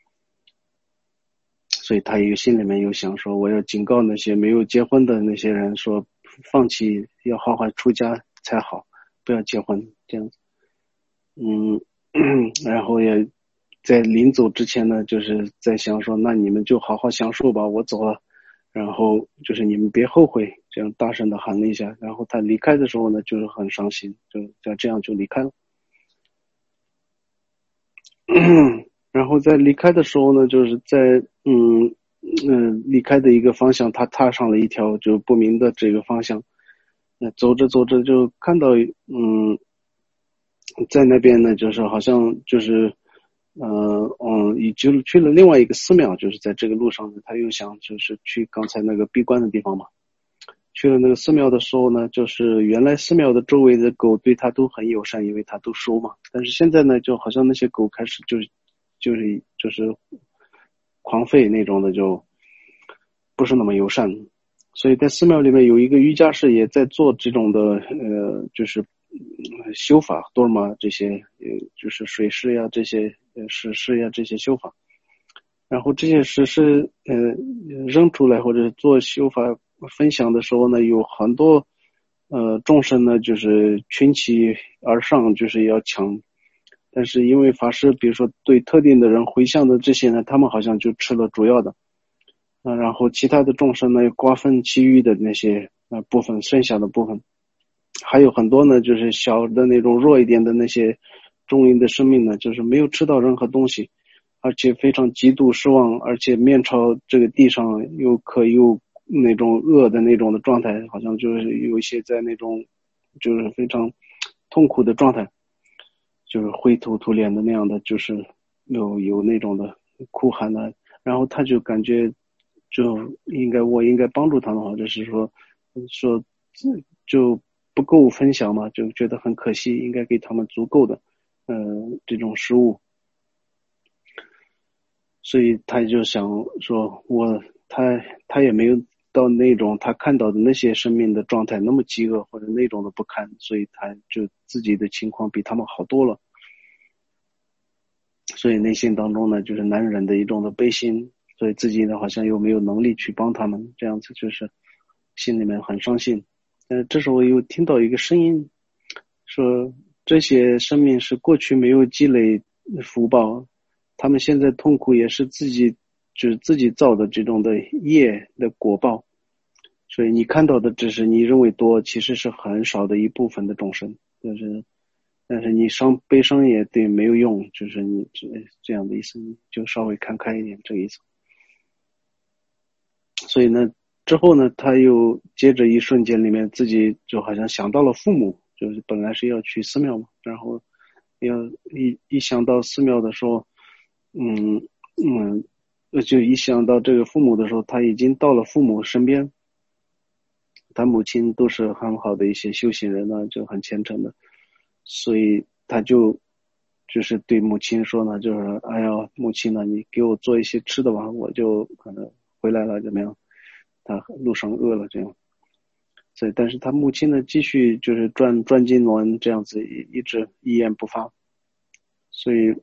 所以他有心里面有想说，我要警告那些没有结婚的那些人说，放弃要好好出家才好，不要结婚这样子。嗯，然后也在临走之前呢，就是在想说，那你们就好好享受吧，我走了。然后就是你们别后悔，这样大声的喊了一下。然后他离开的时候呢，就是很伤心，就就这样就离开了。然后在离开的时候呢，就是在嗯嗯、呃、离开的一个方向，他踏上了一条就不明的这个方向。那走着走着就看到嗯，在那边呢，就是好像就是呃嗯，也就去了另外一个寺庙，就是在这个路上呢，他又想就是去刚才那个闭关的地方嘛。去了那个寺庙的时候呢，就是原来寺庙的周围的狗对他都很友善，因为他都收嘛。但是现在呢，就好像那些狗开始就是就是就是狂吠那种的，就不是那么友善。所以在寺庙里面有一个瑜伽士也在做这种的呃，就是修法多嘛，这些呃就是水师呀这些呃石师呀这些修法。然后这些石师呃扔出来或者做修法分享的时候呢，有很多呃众生呢就是群起而上，就是要抢。但是因为法师比如说对特定的人回向的这些呢，他们好像就吃了主要的。啊，然后其他的众生呢，瓜分其余的那些呃部分，剩下的部分，还有很多呢，就是小的那种弱一点的那些中阴的生命呢，就是没有吃到任何东西，而且非常极度失望，而且面朝这个地上又渴又那种饿的那种的状态，好像就是有一些在那种就是非常痛苦的状态，就是灰头土脸的那样的，就是有有那种的哭喊的，然后他就感觉。就应该我应该帮助他们，或者是说说就不够分享嘛，就觉得很可惜，应该给他们足够的呃这种食物，所以他就想说我他他也没有到那种他看到的那些生命的状态那么饥饿或者那种的不堪，所以他就自己的情况比他们好多了，所以内心当中呢就是难忍的一种的悲心。所以自己呢好像又没有能力去帮他们，这样子就是心里面很伤心。呃，这时候又听到一个声音说，这些生命是过去没有积累福报，他们现在痛苦也是自己就是自己造的这种的业的果报，所以你看到的只是你认为多，其实是很少的一部分的众生，但是但是你伤悲伤也对没有用，就是你这这样的意思，你就稍微看开一点这个意思。所以呢，之后呢，他又接着一瞬间里面自己就好像想到了父母，就是本来是要去寺庙嘛，然后要一一想到寺庙的时候，嗯嗯，就一想到这个父母的时候，他已经到了父母身边，他母亲都是很好的一些修行人呢，就很虔诚的，所以他就就是对母亲说呢，就是哎呀，母亲呢，你给我做一些吃的吧，我就可能回来了，怎么样？他路上饿了这样。所以，但是他母亲呢，继续就是转转经轮这样子，一一直一言不发。所以，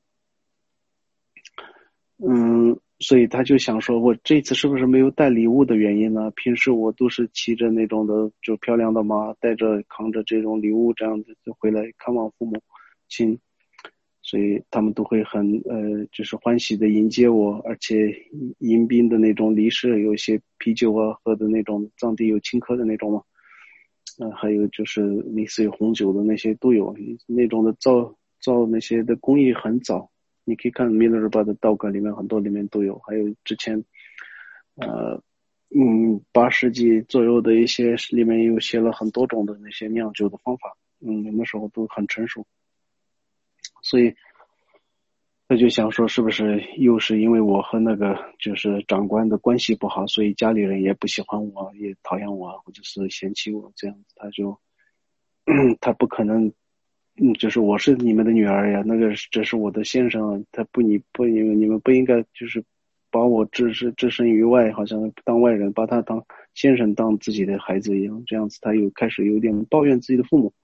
嗯，所以他就想说，我这次是不是没有带礼物的原因呢？平时我都是骑着那种的就漂亮的马，带着扛着这种礼物这样子就回来看望父母亲，所以他们都会很呃，就是欢喜的迎接我，而且迎宾的那种仪式，有一些啤酒啊喝的那种，藏地有青稞的那种嘛。呃，还有就是类似于红酒的那些都有，那种的造造那些的工艺很早，你可以看米勒日巴的道馆里面很多里面都有，还有之前呃嗯八世纪左右的一些里面有写了很多种的那些酿酒的方法，嗯，那时候都很成熟，所以他就想说，是不是又是因为我和那个就是长官的关系不好，所以家里人也不喜欢我，也讨厌我，或者是嫌弃我这样子，他就他不可能，嗯，就是我是你们的女儿呀，那个这是我的先生啊，他不你不你们你们不应该就是把我置身置身于外，好像当外人，把他当先生当自己的孩子一样，这样子他又开始有点抱怨自己的父母。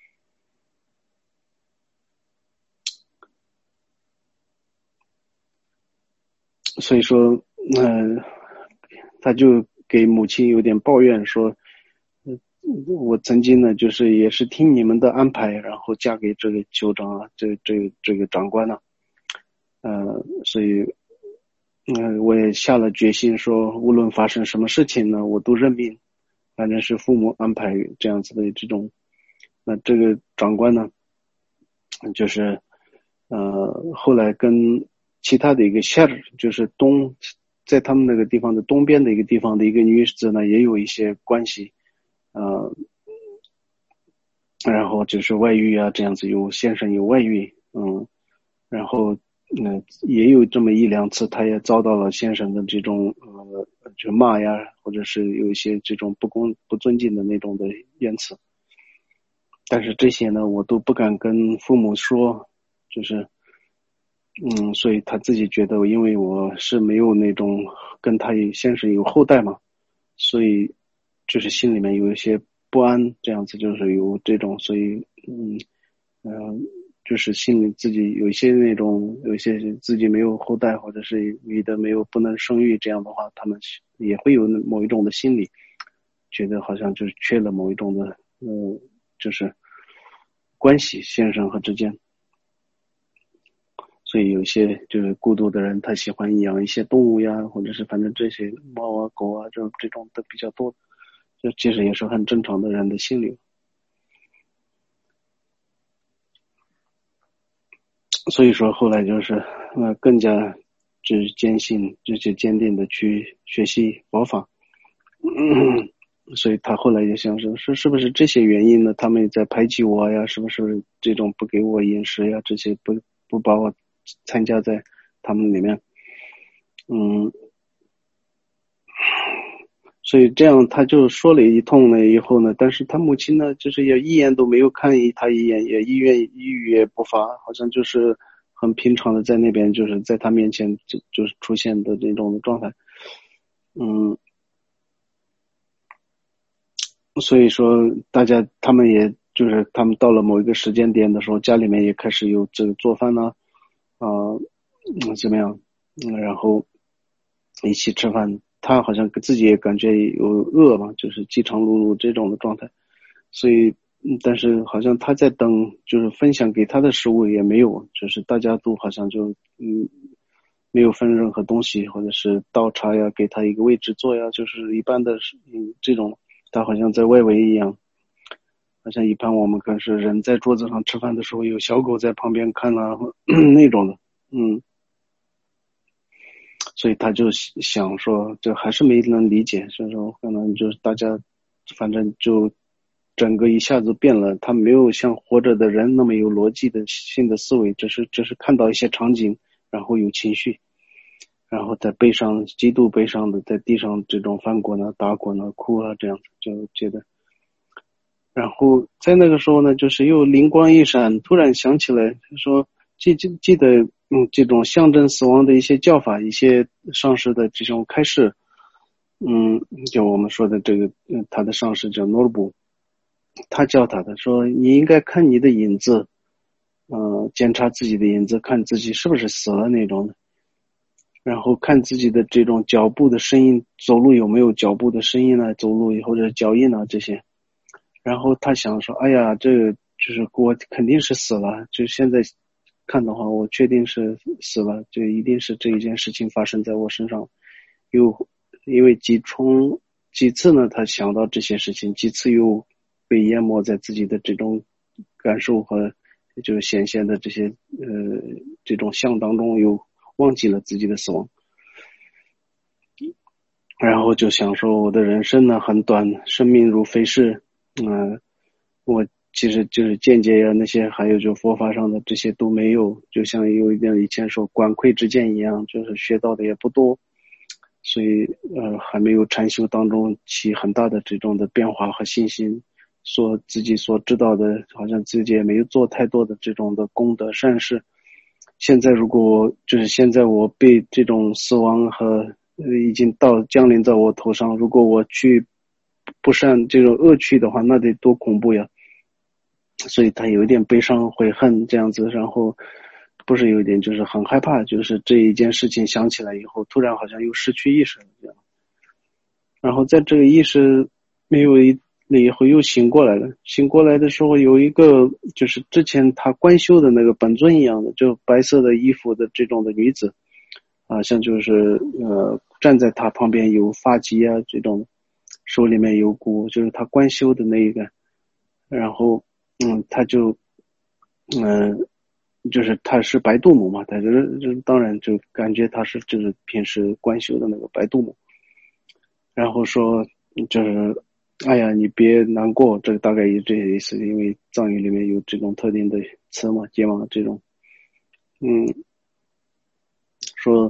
所以说，嗯、呃，他就给母亲有点抱怨说，嗯，我曾经呢，就是也是听你们的安排，然后嫁给这个酋长啊，这这这个长官呢、啊，呃，所以，嗯、呃，我也下了决心说，无论发生什么事情呢，我都认命，反正是父母安排这样子的这种。那这个长官呢，就是呃，后来跟其他的一个 share， 就是东，在他们那个地方的东边的一个地方的一个女子呢，也有一些关系，呃，然后就是外遇啊，这样子有先生有外遇，嗯，然后嗯、呃，也有这么一两次，他也遭到了先生的这种呃，就骂呀，或者是有一些这种不公不尊敬的那种的言辞。但是这些呢，我都不敢跟父母说，就是，嗯，所以他自己觉得，因为我是没有那种跟他先生有后代嘛，所以就是心里面有一些不安，这样子就是有这种，所以，嗯，嗯、呃，就是心里自己有一些那种，有一些自己没有后代，或者是女的没有不能生育这样的话，他们也会有某一种的心理，觉得好像就是缺了某一种的，嗯。就是关系，先生和之间，所以有些就是孤独的人，他喜欢养一些动物呀，或者是反正这些猫啊、狗啊，这种这种的比较多，这其实也是很正常的人的心理。所以说后来就是呃更加就是坚信，就是坚定的去学习佛法。嗯，所以他后来就想说，是是不是这些原因呢？他们在排挤我呀？是不是这种不给我饮食呀？这些不不把我参加在他们里面？嗯，所以这样他就说了一通了以后呢，但是他母亲呢，就是也一眼都没有看他一眼，也一愿一语也不发，好像就是很平常的在那边，就是在他面前就就是出现的这种的状态。嗯。所以说，大家他们也就是他们到了某一个时间点的时候，家里面也开始有这个做饭呢，啊、呃嗯，怎么样？嗯，然后一起吃饭。他好像自己也感觉有饿嘛，就是饥肠辘辘这种的状态。所以，嗯但是好像他在等，就是分享给他的食物也没有，就是大家都好像就嗯没有分任何东西，或者是倒茶呀，给他一个位置坐呀，就是一般的嗯这种，他好像在外围一样，好像一般我们可能是人在桌子上吃饭的时候，有小狗在旁边看啊那种的，嗯，所以他就想说，这还是没能理解，所以说可能就是大家，反正就整个一下子变了，他没有像活着的人那么有逻辑的性的思维，只是只是看到一些场景，然后有情绪，然后在悲伤，极度悲伤的在地上这种翻滚啊、打滚啊、哭啊这样子，就觉得。然后在那个时候呢，就是又灵光一闪，突然想起来，说记记记得，嗯，这种象征死亡的一些教法，一些上师的这种开示，嗯，就我们说的这个，嗯，他的上师叫诺布，他教他的说，你应该看你的影子，呃，检查自己的影子，看自己是不是死了那种的，然后看自己的这种脚步的声音，走路有没有脚步的声音呢？走路或者脚印啊这些。然后他想说，哎呀，这个就是我肯定是死了，就现在看的话，我确定是死了，就一定是这一件事情发生在我身上。又因为几重几次呢，他想到这些事情，几次又被淹没在自己的这种感受和就是显现的这些呃这种相当中，又忘记了自己的死亡。然后就想说，我的人生呢很短，生命如飞逝。嗯、呃，我其实就是间接呀，那些还有就佛法上的这些都没有，就像有一点以前说管窥之见一样，就是学到的也不多，所以呃还没有禅修当中起很大的这种的变化和信心，所自己所知道的，好像自己也没有做太多的这种的功德善事。现在如果就是现在我被这种死亡和呃已经到降临在我头上，如果我去不善这种恶趣的话，那得多恐怖呀！所以他有一点悲伤悔恨这样子，然后不是有一点就是很害怕，就是这一件事情想起来以后，突然好像又失去意识了这样。然后在这个意识没有一了以后又醒过来了，醒过来的时候有一个就是之前他观修的那个本尊一样的，就白色的衣服的这种的女子，啊，像就是呃站在他旁边有发髻啊这种，手里面有鼓，就是他观修的那一个，然后嗯他就嗯、呃、就是他是白度母嘛，他就是就当然就感觉他是就是平时观修的那个白度母，然后说就是哎呀你别难过，这个大概也这些意思，因为藏语里面有这种特定的词嘛，结嘛这种，嗯，说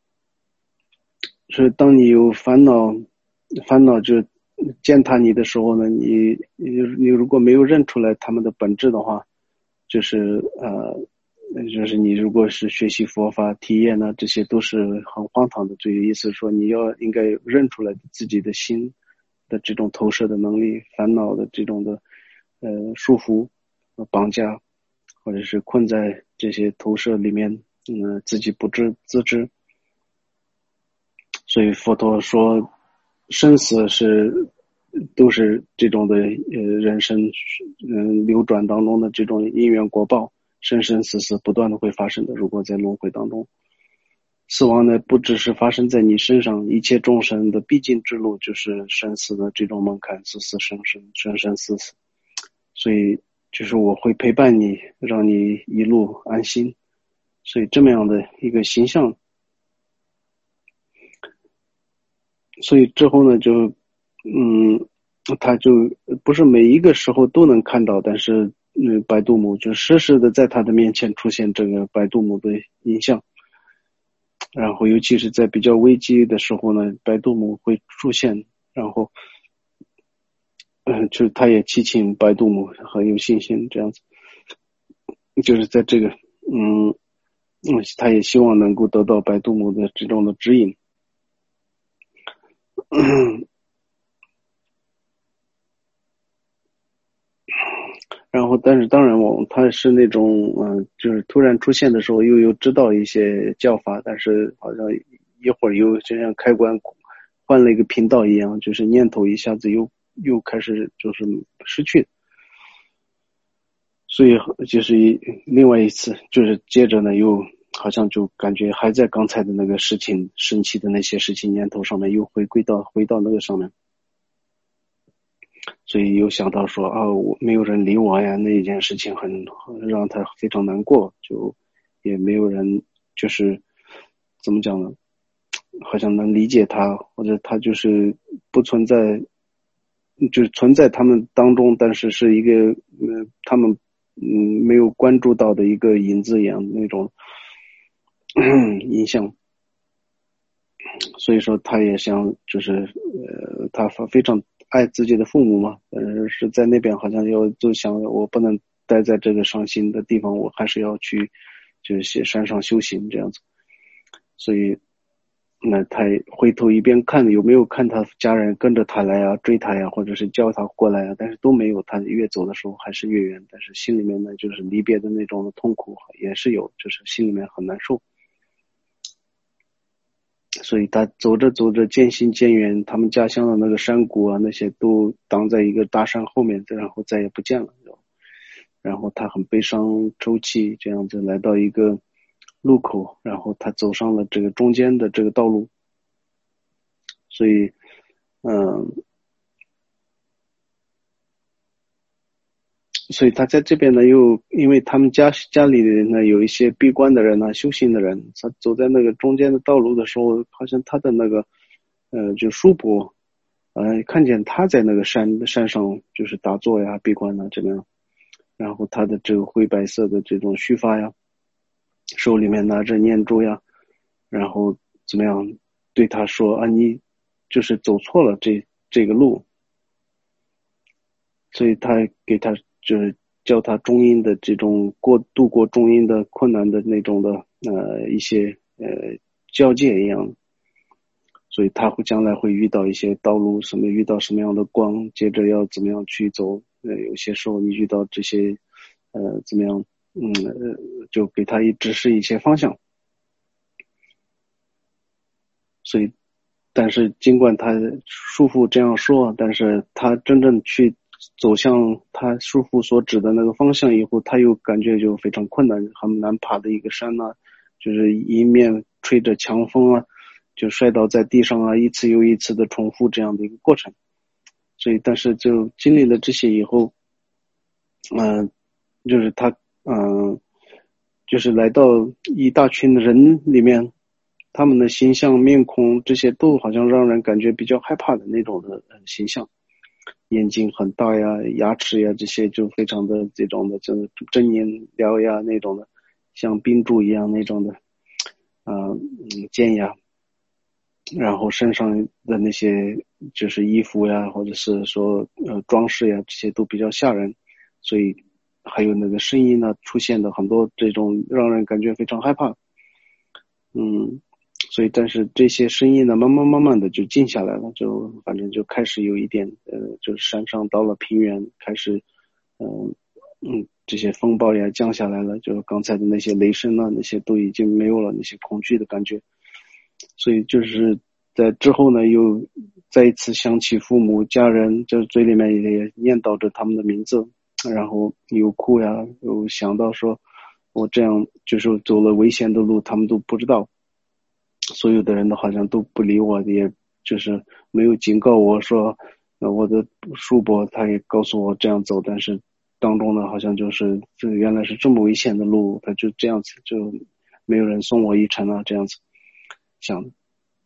是当你有烦恼，烦恼就践踏你的时候呢，你你你如果没有认出来他们的本质的话，就是呃，就是你如果是学习佛法体验呢，这些都是很荒唐的。这个意思说，你要应该认出来自己的心的这种投射的能力，烦恼的这种的呃束缚、绑架，或者是困在这些投射里面，嗯，自己不知自知。所以佛陀说，生死是都是这种的呃人生嗯流转当中的这种因缘果报，生生死死不断的会发生的。如果在轮回当中，死亡呢不只是发生在你身上，一切众生的必经之路就是生死的这种门槛，死死生生，生生死死。所以就是我会陪伴你，让你一路安心。所以这么样的一个形象。所以之后呢，就，嗯，他就不是每一个时候都能看到，但是，嗯，白度母就时时的在他的面前出现这个白度母的影像，然后尤其是在比较危机的时候呢，白度母会出现，然后，嗯，就他也祈请白度母很有信心这样子，就是在这个，嗯，嗯，他也希望能够得到白度母的这种的指引。然后，但是当然我他是那种，嗯、呃，就是突然出现的时候，又有知道一些教法，但是好像一会儿又就像开关换了一个频道一样，就是念头一下子又又开始就是失去，所以就是一另外一次，就是接着呢又好像就感觉还在刚才的那个事情生气的那些事情念头上面，又回归到回到那个上面，所以又想到说啊，我没有人理我呀，那一件事情很让他非常难过，就也没有人就是怎么讲呢，好像能理解他，或者他就是不存在，就是存在他们当中，但是是一个呃他们嗯没有关注到的一个影子一样那种影响。所以说他也想就是呃他非常爱自己的父母嘛，但是是在那边好像又就想我不能待在这个伤心的地方，我还是要去就是山上修行这样子。所以那他回头一边看有没有看他家人跟着他来啊，追他呀，或者是叫他过来啊，但是都没有，他越走的时候还是越远，但是心里面呢就是离别的那种痛苦也是有，就是心里面很难受。所以他走着走着渐行渐远，他们家乡的那个山谷啊，那些都挡在一个大山后面，然后再也不见了。然后他很悲伤抽泣，这样子来到一个路口，然后他走上了这个中间的这个道路。所以嗯，所以他在这边呢，又因为他们家家里呢有一些闭关的人啊，修行的人，他走在那个中间的道路的时候，好像他的那个呃，就叔伯，呃，看见他在那个山山上就是打坐呀、闭关啊这样，然后他的这个灰白色的这种须发呀，手里面拿着念珠呀，然后怎么样对他说啊，你就是走错了这这个路，所以他给他就是教他中阴的这种过度过中阴的困难的那种的呃一些呃交界一样，所以他会将来会遇到一些道路什么遇到什么样的光，接着要怎么样去走，呃有些时候你遇到这些呃怎么样嗯呃就给他一指示一些方向。所以但是尽管他叔父这样说，但是他真正去走向他叔父所指的那个方向以后，他又感觉就非常困难，很难爬的一个山啊，就是一面吹着强风啊，就摔倒在地上啊，一次又一次的重复这样的一个过程。所以但是就经历了这些以后，嗯、呃，就是他嗯、呃，就是来到一大群的人里面，他们的形象、面孔这些都好像让人感觉比较害怕的那种的形象，眼睛很大呀，牙齿呀这些就非常的这种的，就是狰狞獠牙那种的，像冰柱一样那种的，啊、呃，嗯，尖牙，然后身上的那些就是衣服呀，或者是说呃装饰呀，这些都比较吓人，所以还有那个声音呢出现的很多这种让人感觉非常害怕。嗯，所以但是这些声音呢，慢慢慢慢的就静下来了，就反正就开始有一点，呃，就是山上到了平原，开始，嗯、呃、嗯，这些风暴也降下来了，就刚才的那些雷声啊，那些都已经没有了，那些恐惧的感觉。所以就是在之后呢，又再一次想起父母家人，就嘴里面也念叨着他们的名字，然后又哭呀，又想到说我这样就是走了危险的路，他们都不知道，所有的人都好像都不理我，也就是没有警告我说，呃，我的叔伯他也告诉我这样走，但是当中呢，好像就是这原来是这么危险的路，他就这样子就没有人送我一程啊，这样子想的。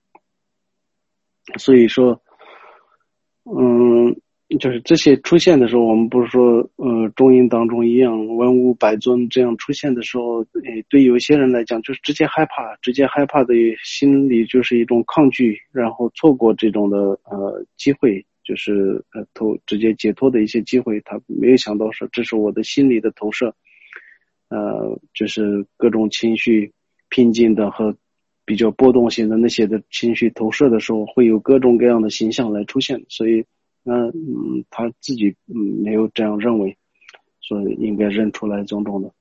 所以说，嗯，就是这些出现的时候，我们不是说，呃，中阴当中一样，文武百尊这样出现的时候，诶，对有些人来讲，就是直接害怕，直接害怕的心里就是一种抗拒，然后错过这种的呃机会，就是呃投直接解脱的一些机会，他没有想到说这是我的心理的投射，呃，就是各种情绪平静的和比较波动性的那些的情绪投射的时候，会有各种各样的形象来出现，所以，那嗯，他自己嗯没有这样认为，所以应该认出来种种的。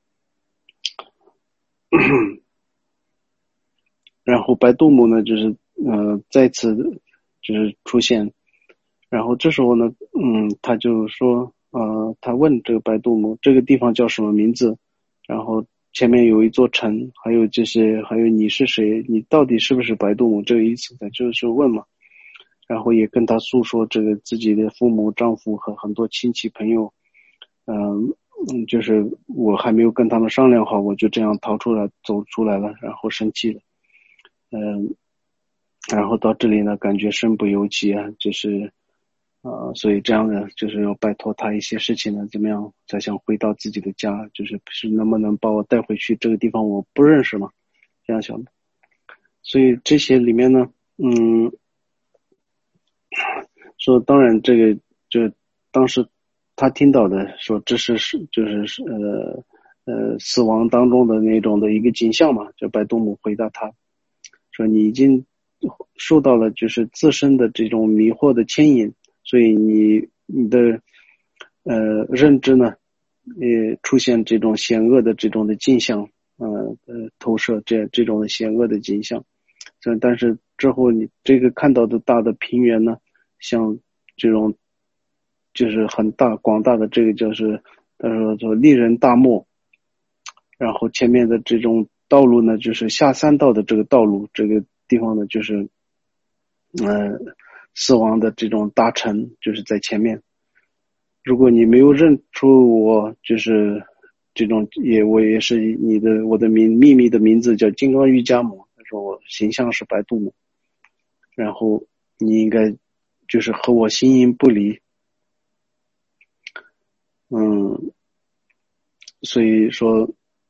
然后白度母呢，就是呃再次就是出现，然后这时候呢，嗯，他就说，呃，他问这个白度母这个地方叫什么名字，然后前面有一座城，还有这些，还有你是谁，你到底是不是白度母，这个意思的就是问嘛。然后也跟他诉说这个自己的父母、丈夫和很多亲戚朋友，嗯嗯，就是我还没有跟他们商量好，我就这样逃出来走出来了，然后生气了，嗯，然后到这里呢，感觉身不由己啊，就是啊、呃，所以这样的就是要拜托他一些事情呢，怎么样才想回到自己的家，就是是能不能把我带回去这个地方我不认识嘛，这样想的。所以这些里面呢，嗯。说当然这个就当时他听到的说这是是就是呃呃死亡当中的那种的一个景象嘛，就白度母回答他说你已经受到了就是自身的这种迷惑的牵引，所以你你的呃认知呢也出现这种险恶的这种的镜像，呃呃投射这这种的险恶的景象，但是之后你这个看到的大的平原呢，像这种就是很大广大的这个就是他说说利人大漠，然后前面的这种道路呢就是下三道的这个道路，这个地方呢就是呃死亡的这种大城就是在前面。如果你没有认出我，就是这种也我也是你的我的名秘密的名字叫金刚瑜伽母，他说我形象是白度母，然后你应该就是和我心音不离，嗯，所以说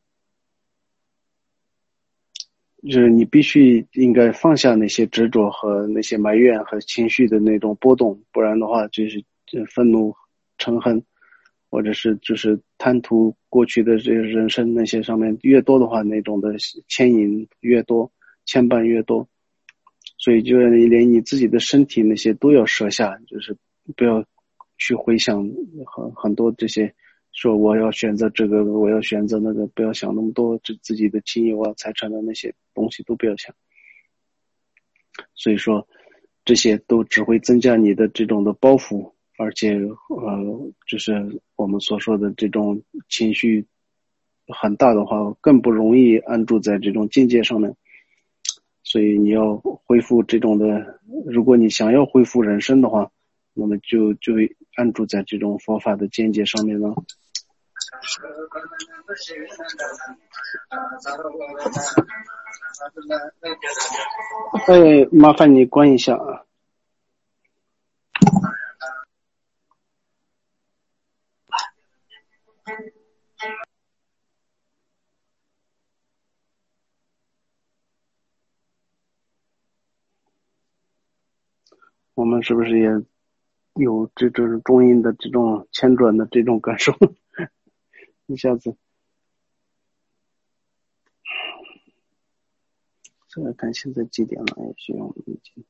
就是你必须应该放下那些执着和那些埋怨和情绪的那种波动，不然的话就是愤怒嗔恨或者是就是贪图过去的这些人生那些上面越多的话，那种的牵引越多，牵绊越多，所以就是你连你自己的身体那些都要舍下，就是不要去回想很很多这些说我要选择这个我要选择那个，不要想那么多，这自己的亲友啊财产的那些东西都不要想，所以说这些都只会增加你的这种的包袱，而且呃就是我们所说的这种情绪很大的话更不容易安住在这种境界上面，所以你要恢复这种的，如果你想要恢复人生的话，那么就就安住在这种佛法的见解上面了。哎，麻烦你关一下啊。我们是不是也有这种中音的这种牵转的这种感受？一下子，再来看现在几点了？也许我们已经，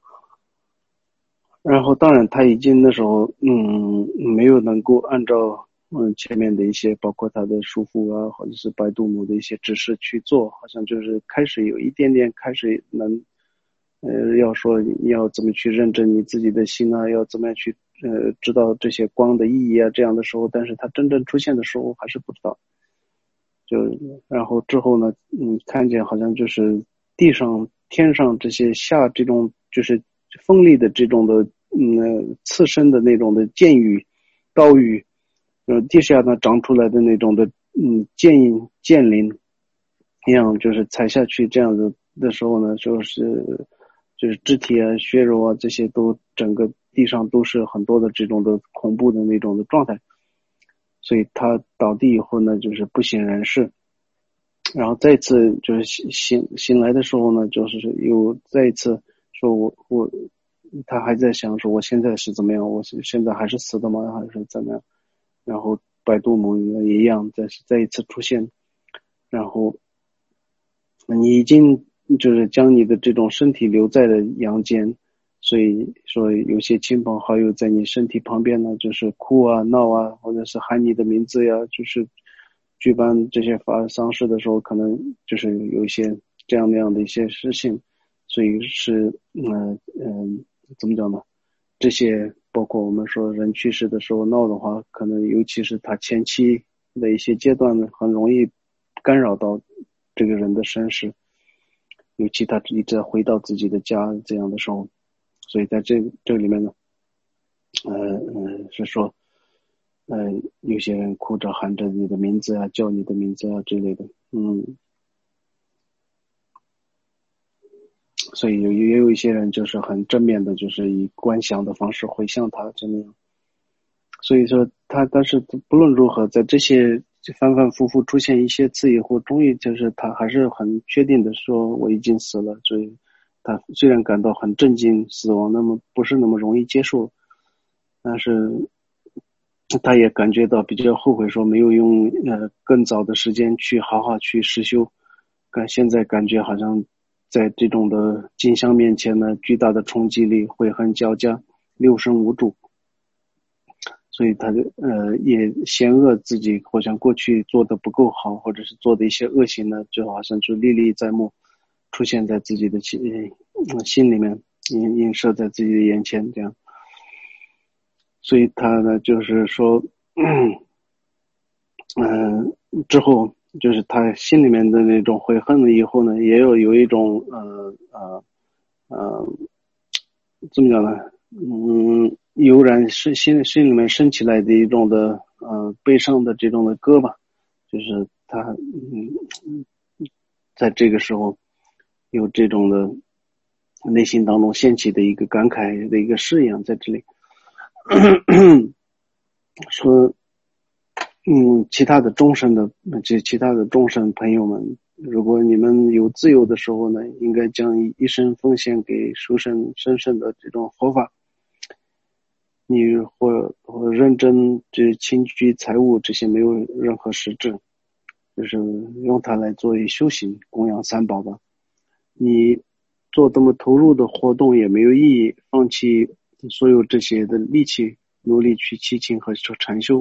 然后当然他已经那时候嗯没有能够按照嗯前面的一些包括他的叔父啊或者是白度母的一些指示去做，好像就是开始有一点点开始能呃要说你要怎么去认证你自己的心啊，要怎么样去呃知道这些光的意义啊，这样的时候，但是他真正出现的时候还是不知道。就然后之后呢，嗯，看见好像就是地上、天上这些下这种就是锋利的这种的，嗯，刺身的那种的剑雨、刀雨，呃，地下呢长出来的那种的，嗯，剑剑鳞一样，就是踩下去这样子的时候呢，就是就是肢体啊、血肉啊这些都整个地上都是很多的这种的恐怖的那种的状态。所以他倒地以后呢，就是不省人事，然后再次就是醒醒醒来的时候呢，就是又再一次说我我他还在想说我现在是怎么样，我现在还是死的吗，还是怎么样？然后百度母也一样，再再一次出现，然后你已经就是将你的这种身体留在了阳间，所以说有些亲朋好友在你身体旁边呢，就是哭啊闹啊，或者是喊你的名字呀，就是举办这些法丧事的时候，可能就是有一些这样那样的一些事情，所以是嗯嗯怎么讲呢？这些包括我们说人去世的时候闹的话，可能尤其是他前期的一些阶段呢，很容易干扰到这个人的身世，尤其他一直在回到自己的家这样的时候，所以在这这里面呢，呃呃是说，呃有些人哭着喊着你的名字啊，叫你的名字啊之类的，嗯，所以有也有一些人就是很正面的，就是以观想的方式回向他这样。所以说他，但是不论如何，在这些反反复复出现一些次以后，终于就是他还是很确定的说我已经死了。所以他虽然感到很震惊死亡，那么不是那么容易接受，但是他也感觉到比较后悔，说没有用呃更早的时间去好好去实修。感现在感觉好像在这种的景象面前呢，巨大的冲击力悔恨交加，六神无主。所以他呃也嫌恶自己好像过去做的不够好，或者是做的一些恶行呢，就好像就历历在目，出现在自己的心心里面，映映射在自己的眼前这样。所以他呢就是说嗯、呃、之后就是他心里面的那种悔恨了以后呢，也有有一种呃呃呃怎么讲呢，嗯，油然是心心里面升起来的一种的呃悲伤的这种的歌吧，就是他嗯在这个时候有这种的内心当中掀起的一个感慨的一个誓言在这里说，嗯，其他的众生的这其他的众生朋友们，如果你们有自由的时候呢，应该将一生奉献给殊胜神圣的这种佛法。你或或认真这轻居财物这些没有任何实质，就是用它来作为修行供养三宝吧。你做这么投入的活动也没有意义，放弃所有这些的力气，努力去祈请和禅修。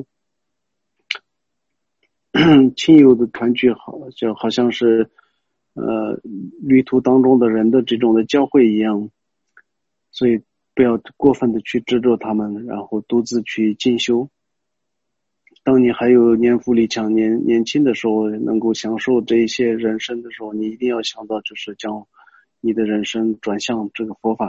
亲友的团聚好就好像是呃旅途当中的人的这种的交汇一样，所以不要过分的去执着他们，然后独自去进修。当你还有年富力强、年年轻的时候，能够享受这一些人生的时候，你一定要想到，就是将你的人生转向这个佛法。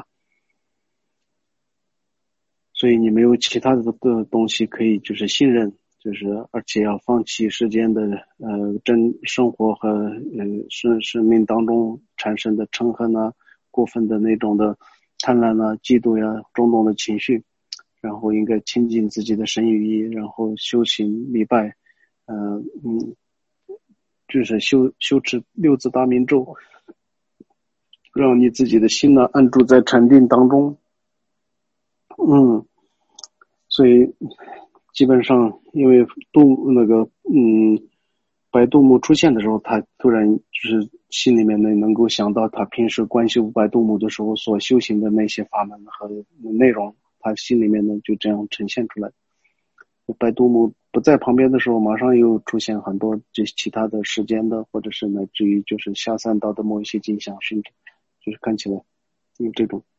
所以你没有其他的东西可以就是信任，就是而且要放弃世间的呃真生活和呃生生命当中产生的嗔恨啊、过分的那种的贪婪啊、嫉妒呀、种种的情绪。然后应该亲近自己的神与意，然后修行礼拜，呃嗯，就是修修持六字大明咒，让你自己的心呢安住在禅定当中。嗯，所以基本上因为杜那个嗯白杜牧出现的时候，他突然就是心里面呢能够想到他平时观修白杜牧的时候所修行的那些法门和内容，他心里面呢就这样呈现出来。白杜牧不在旁边的时候，马上又出现很多这其他的时间的，或者是乃至于就是下三道的某一些景象，甚至就是看起来有这种。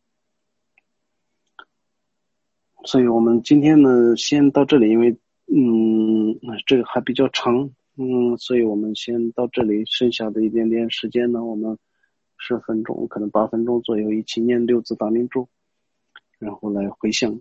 所以我们今天呢先到这里，因为嗯这个还比较长，嗯，所以我们先到这里，剩下的一点点时间呢，我们十分钟可能八分钟左右一起念六字大明咒，然后来回向。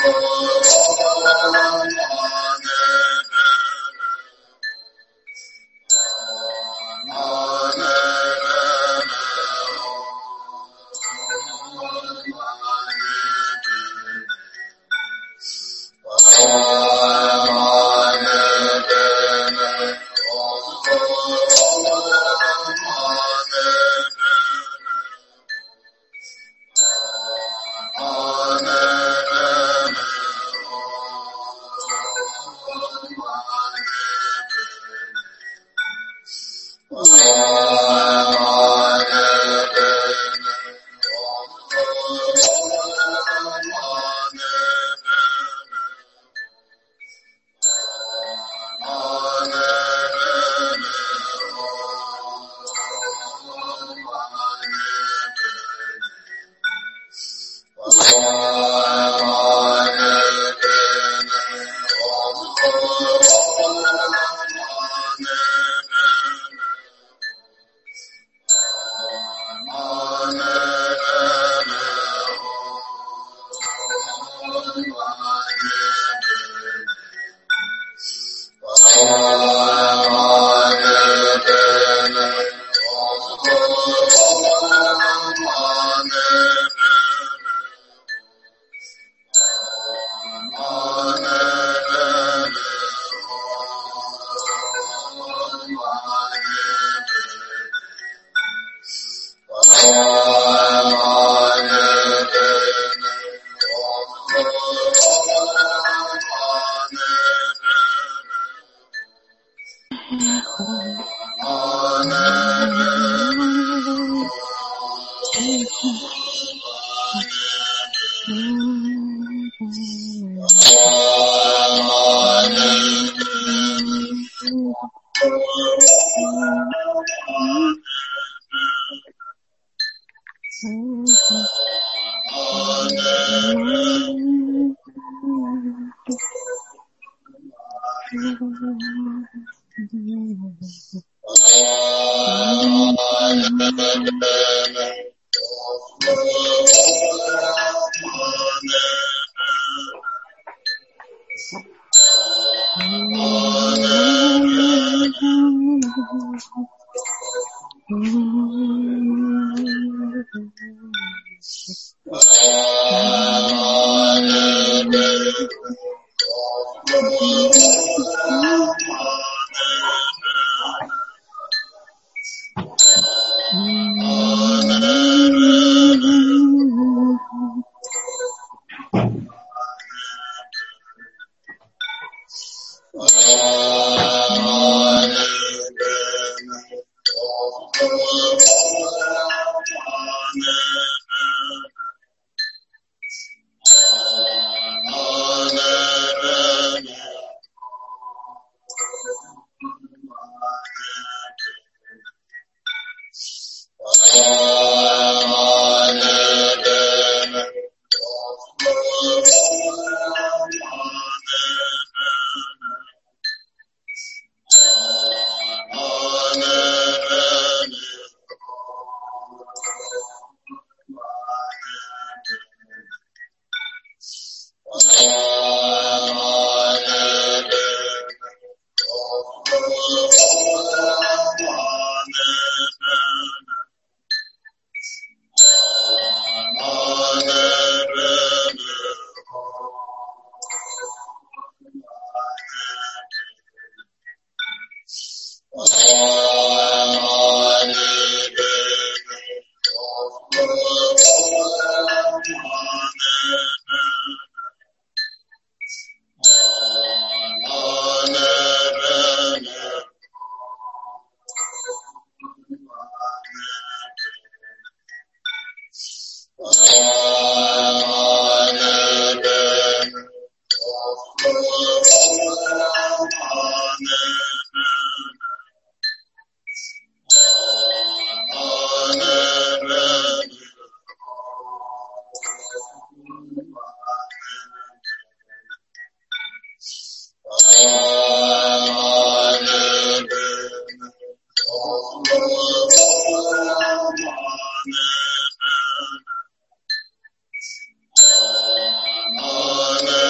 Amen.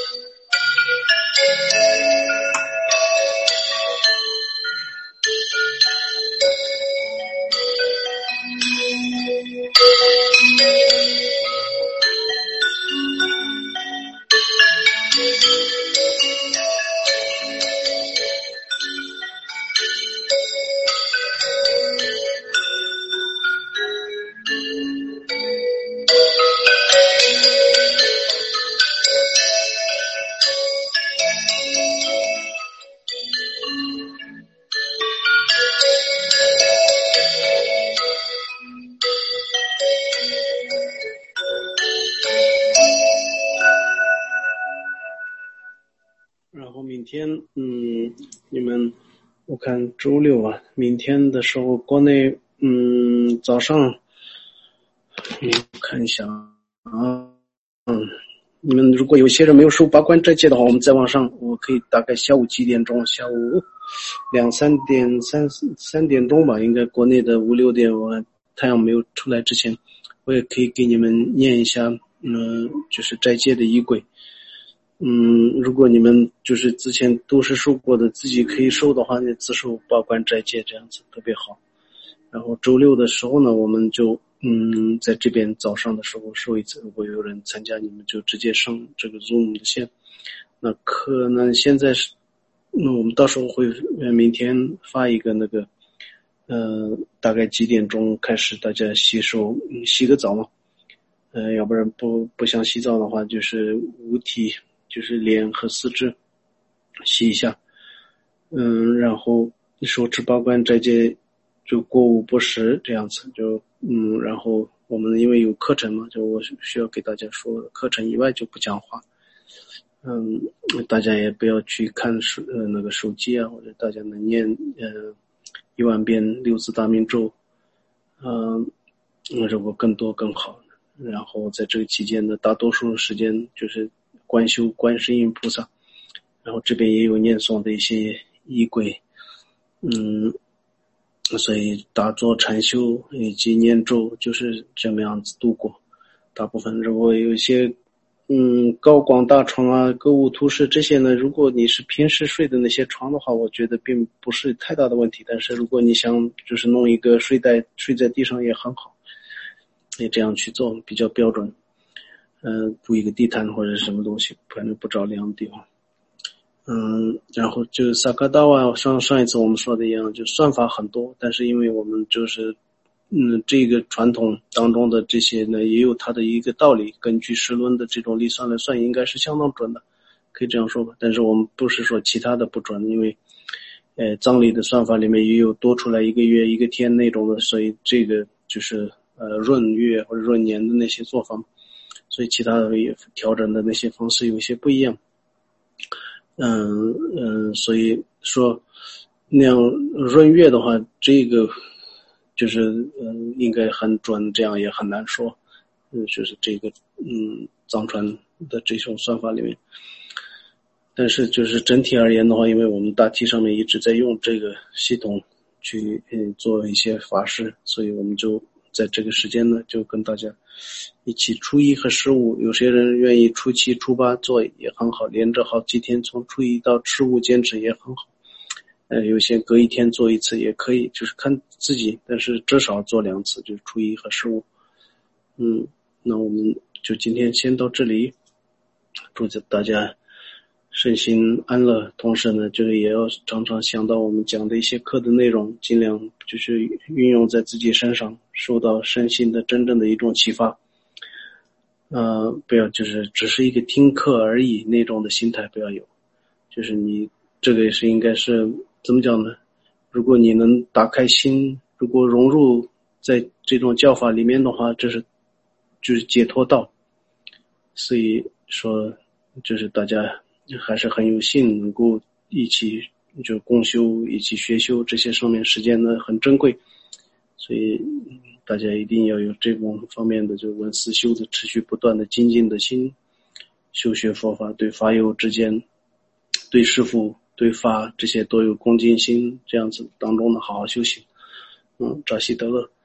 然后明天，嗯，你们，我看周六啊，明天的时候，国内，嗯，早上，我看一下啊，嗯，你们如果有些人没有收八关斋戒的话，我们再往上，我可以大概下午几点钟？下午两三点、三三点钟吧，应该国内的五六点，我太阳没有出来之前，我也可以给你们念一下，嗯，就是斋戒的仪轨。嗯，如果你们就是之前都是受过的，自己可以受的话，那自受八关斋戒这样子特别好。然后周六的时候呢，我们就嗯在这边早上的时候受一次，如果有人参加，你们就直接上这个 Zoom 的线。那可能现在是，那我们到时候会呃明天发一个那个呃大概几点钟开始大家洗手，嗯洗个澡嘛。呃要不然不不想洗澡的话，就是五体。就是脸和四肢洗一下，嗯，然后手持八关斋戒，就过午不食这样子，就嗯，然后我们因为有课程嘛，就我需要给大家说，课程以外就不讲话，嗯，大家也不要去看手呃那个手机啊，或者大家能念呃一万遍六字大明咒，嗯，如果更多更好。然后在这个期间呢，大多数时间就是观修观世音菩萨，然后这边也有念诵的一些仪轨，嗯，所以打坐禅修以及念咒就是这么样子度过。大部分如果有一些嗯高广大床啊、歌舞图式这些呢，如果你是平时睡的那些床的话，我觉得并不是太大的问题。但是如果你想就是弄一个睡袋睡在地上也很好，也这样去做比较标准。嗯、呃，铺一个地毯或者是什么东西，反正不着凉的地方。嗯，然后就萨克道啊，上上一次我们说的一样，就算法很多，但是因为我们就是嗯这个传统当中的这些呢，也有它的一个道理，根据时轮的这种历算来算，应该是相当准的，可以这样说吧。但是我们不是说其他的不准，因为呃藏历的算法里面也有多出来一个月一个天那种的，所以这个就是呃闰月或者闰年的那些做法，所以其他的也调整的那些方式有些不一样。嗯嗯，所以说那样闰月的话，这个就是嗯应该很准，这样也很难说。嗯，就是这个嗯藏传的这种算法里面，但是就是整体而言的话，因为我们大体上面一直在用这个系统去嗯做一些法事，所以我们就在这个时间呢，就跟大家一起初一和十五，有些人愿意初七、初八做也很好，连着好几天，从初一到十五坚持也很好。呃，有些隔一天做一次也可以，就是看自己，但是至少做两次，就是初一和十五。嗯，那我们就今天先到这里，祝大家身心安乐，同时呢，就是也要常常想到我们讲的一些课的内容，尽量就是运用在自己身上，受到身心的真正的一种启发。呃，不要就是只是一个听课而已那种的心态不要有，就是你这个也是应该是怎么讲呢？如果你能打开心，如果融入在这种教法里面的话，这是就是解脱道。所以说，就是大家还是很有幸能够一起就共修，一起学修，这些上面时间呢很珍贵，所以大家一定要有这种方面的就闻思修的持续不断的精进的心，修学佛法，对法友之间，对师父对法这些都有恭敬心，这样子当中的好好修行。嗯，扎西德勒。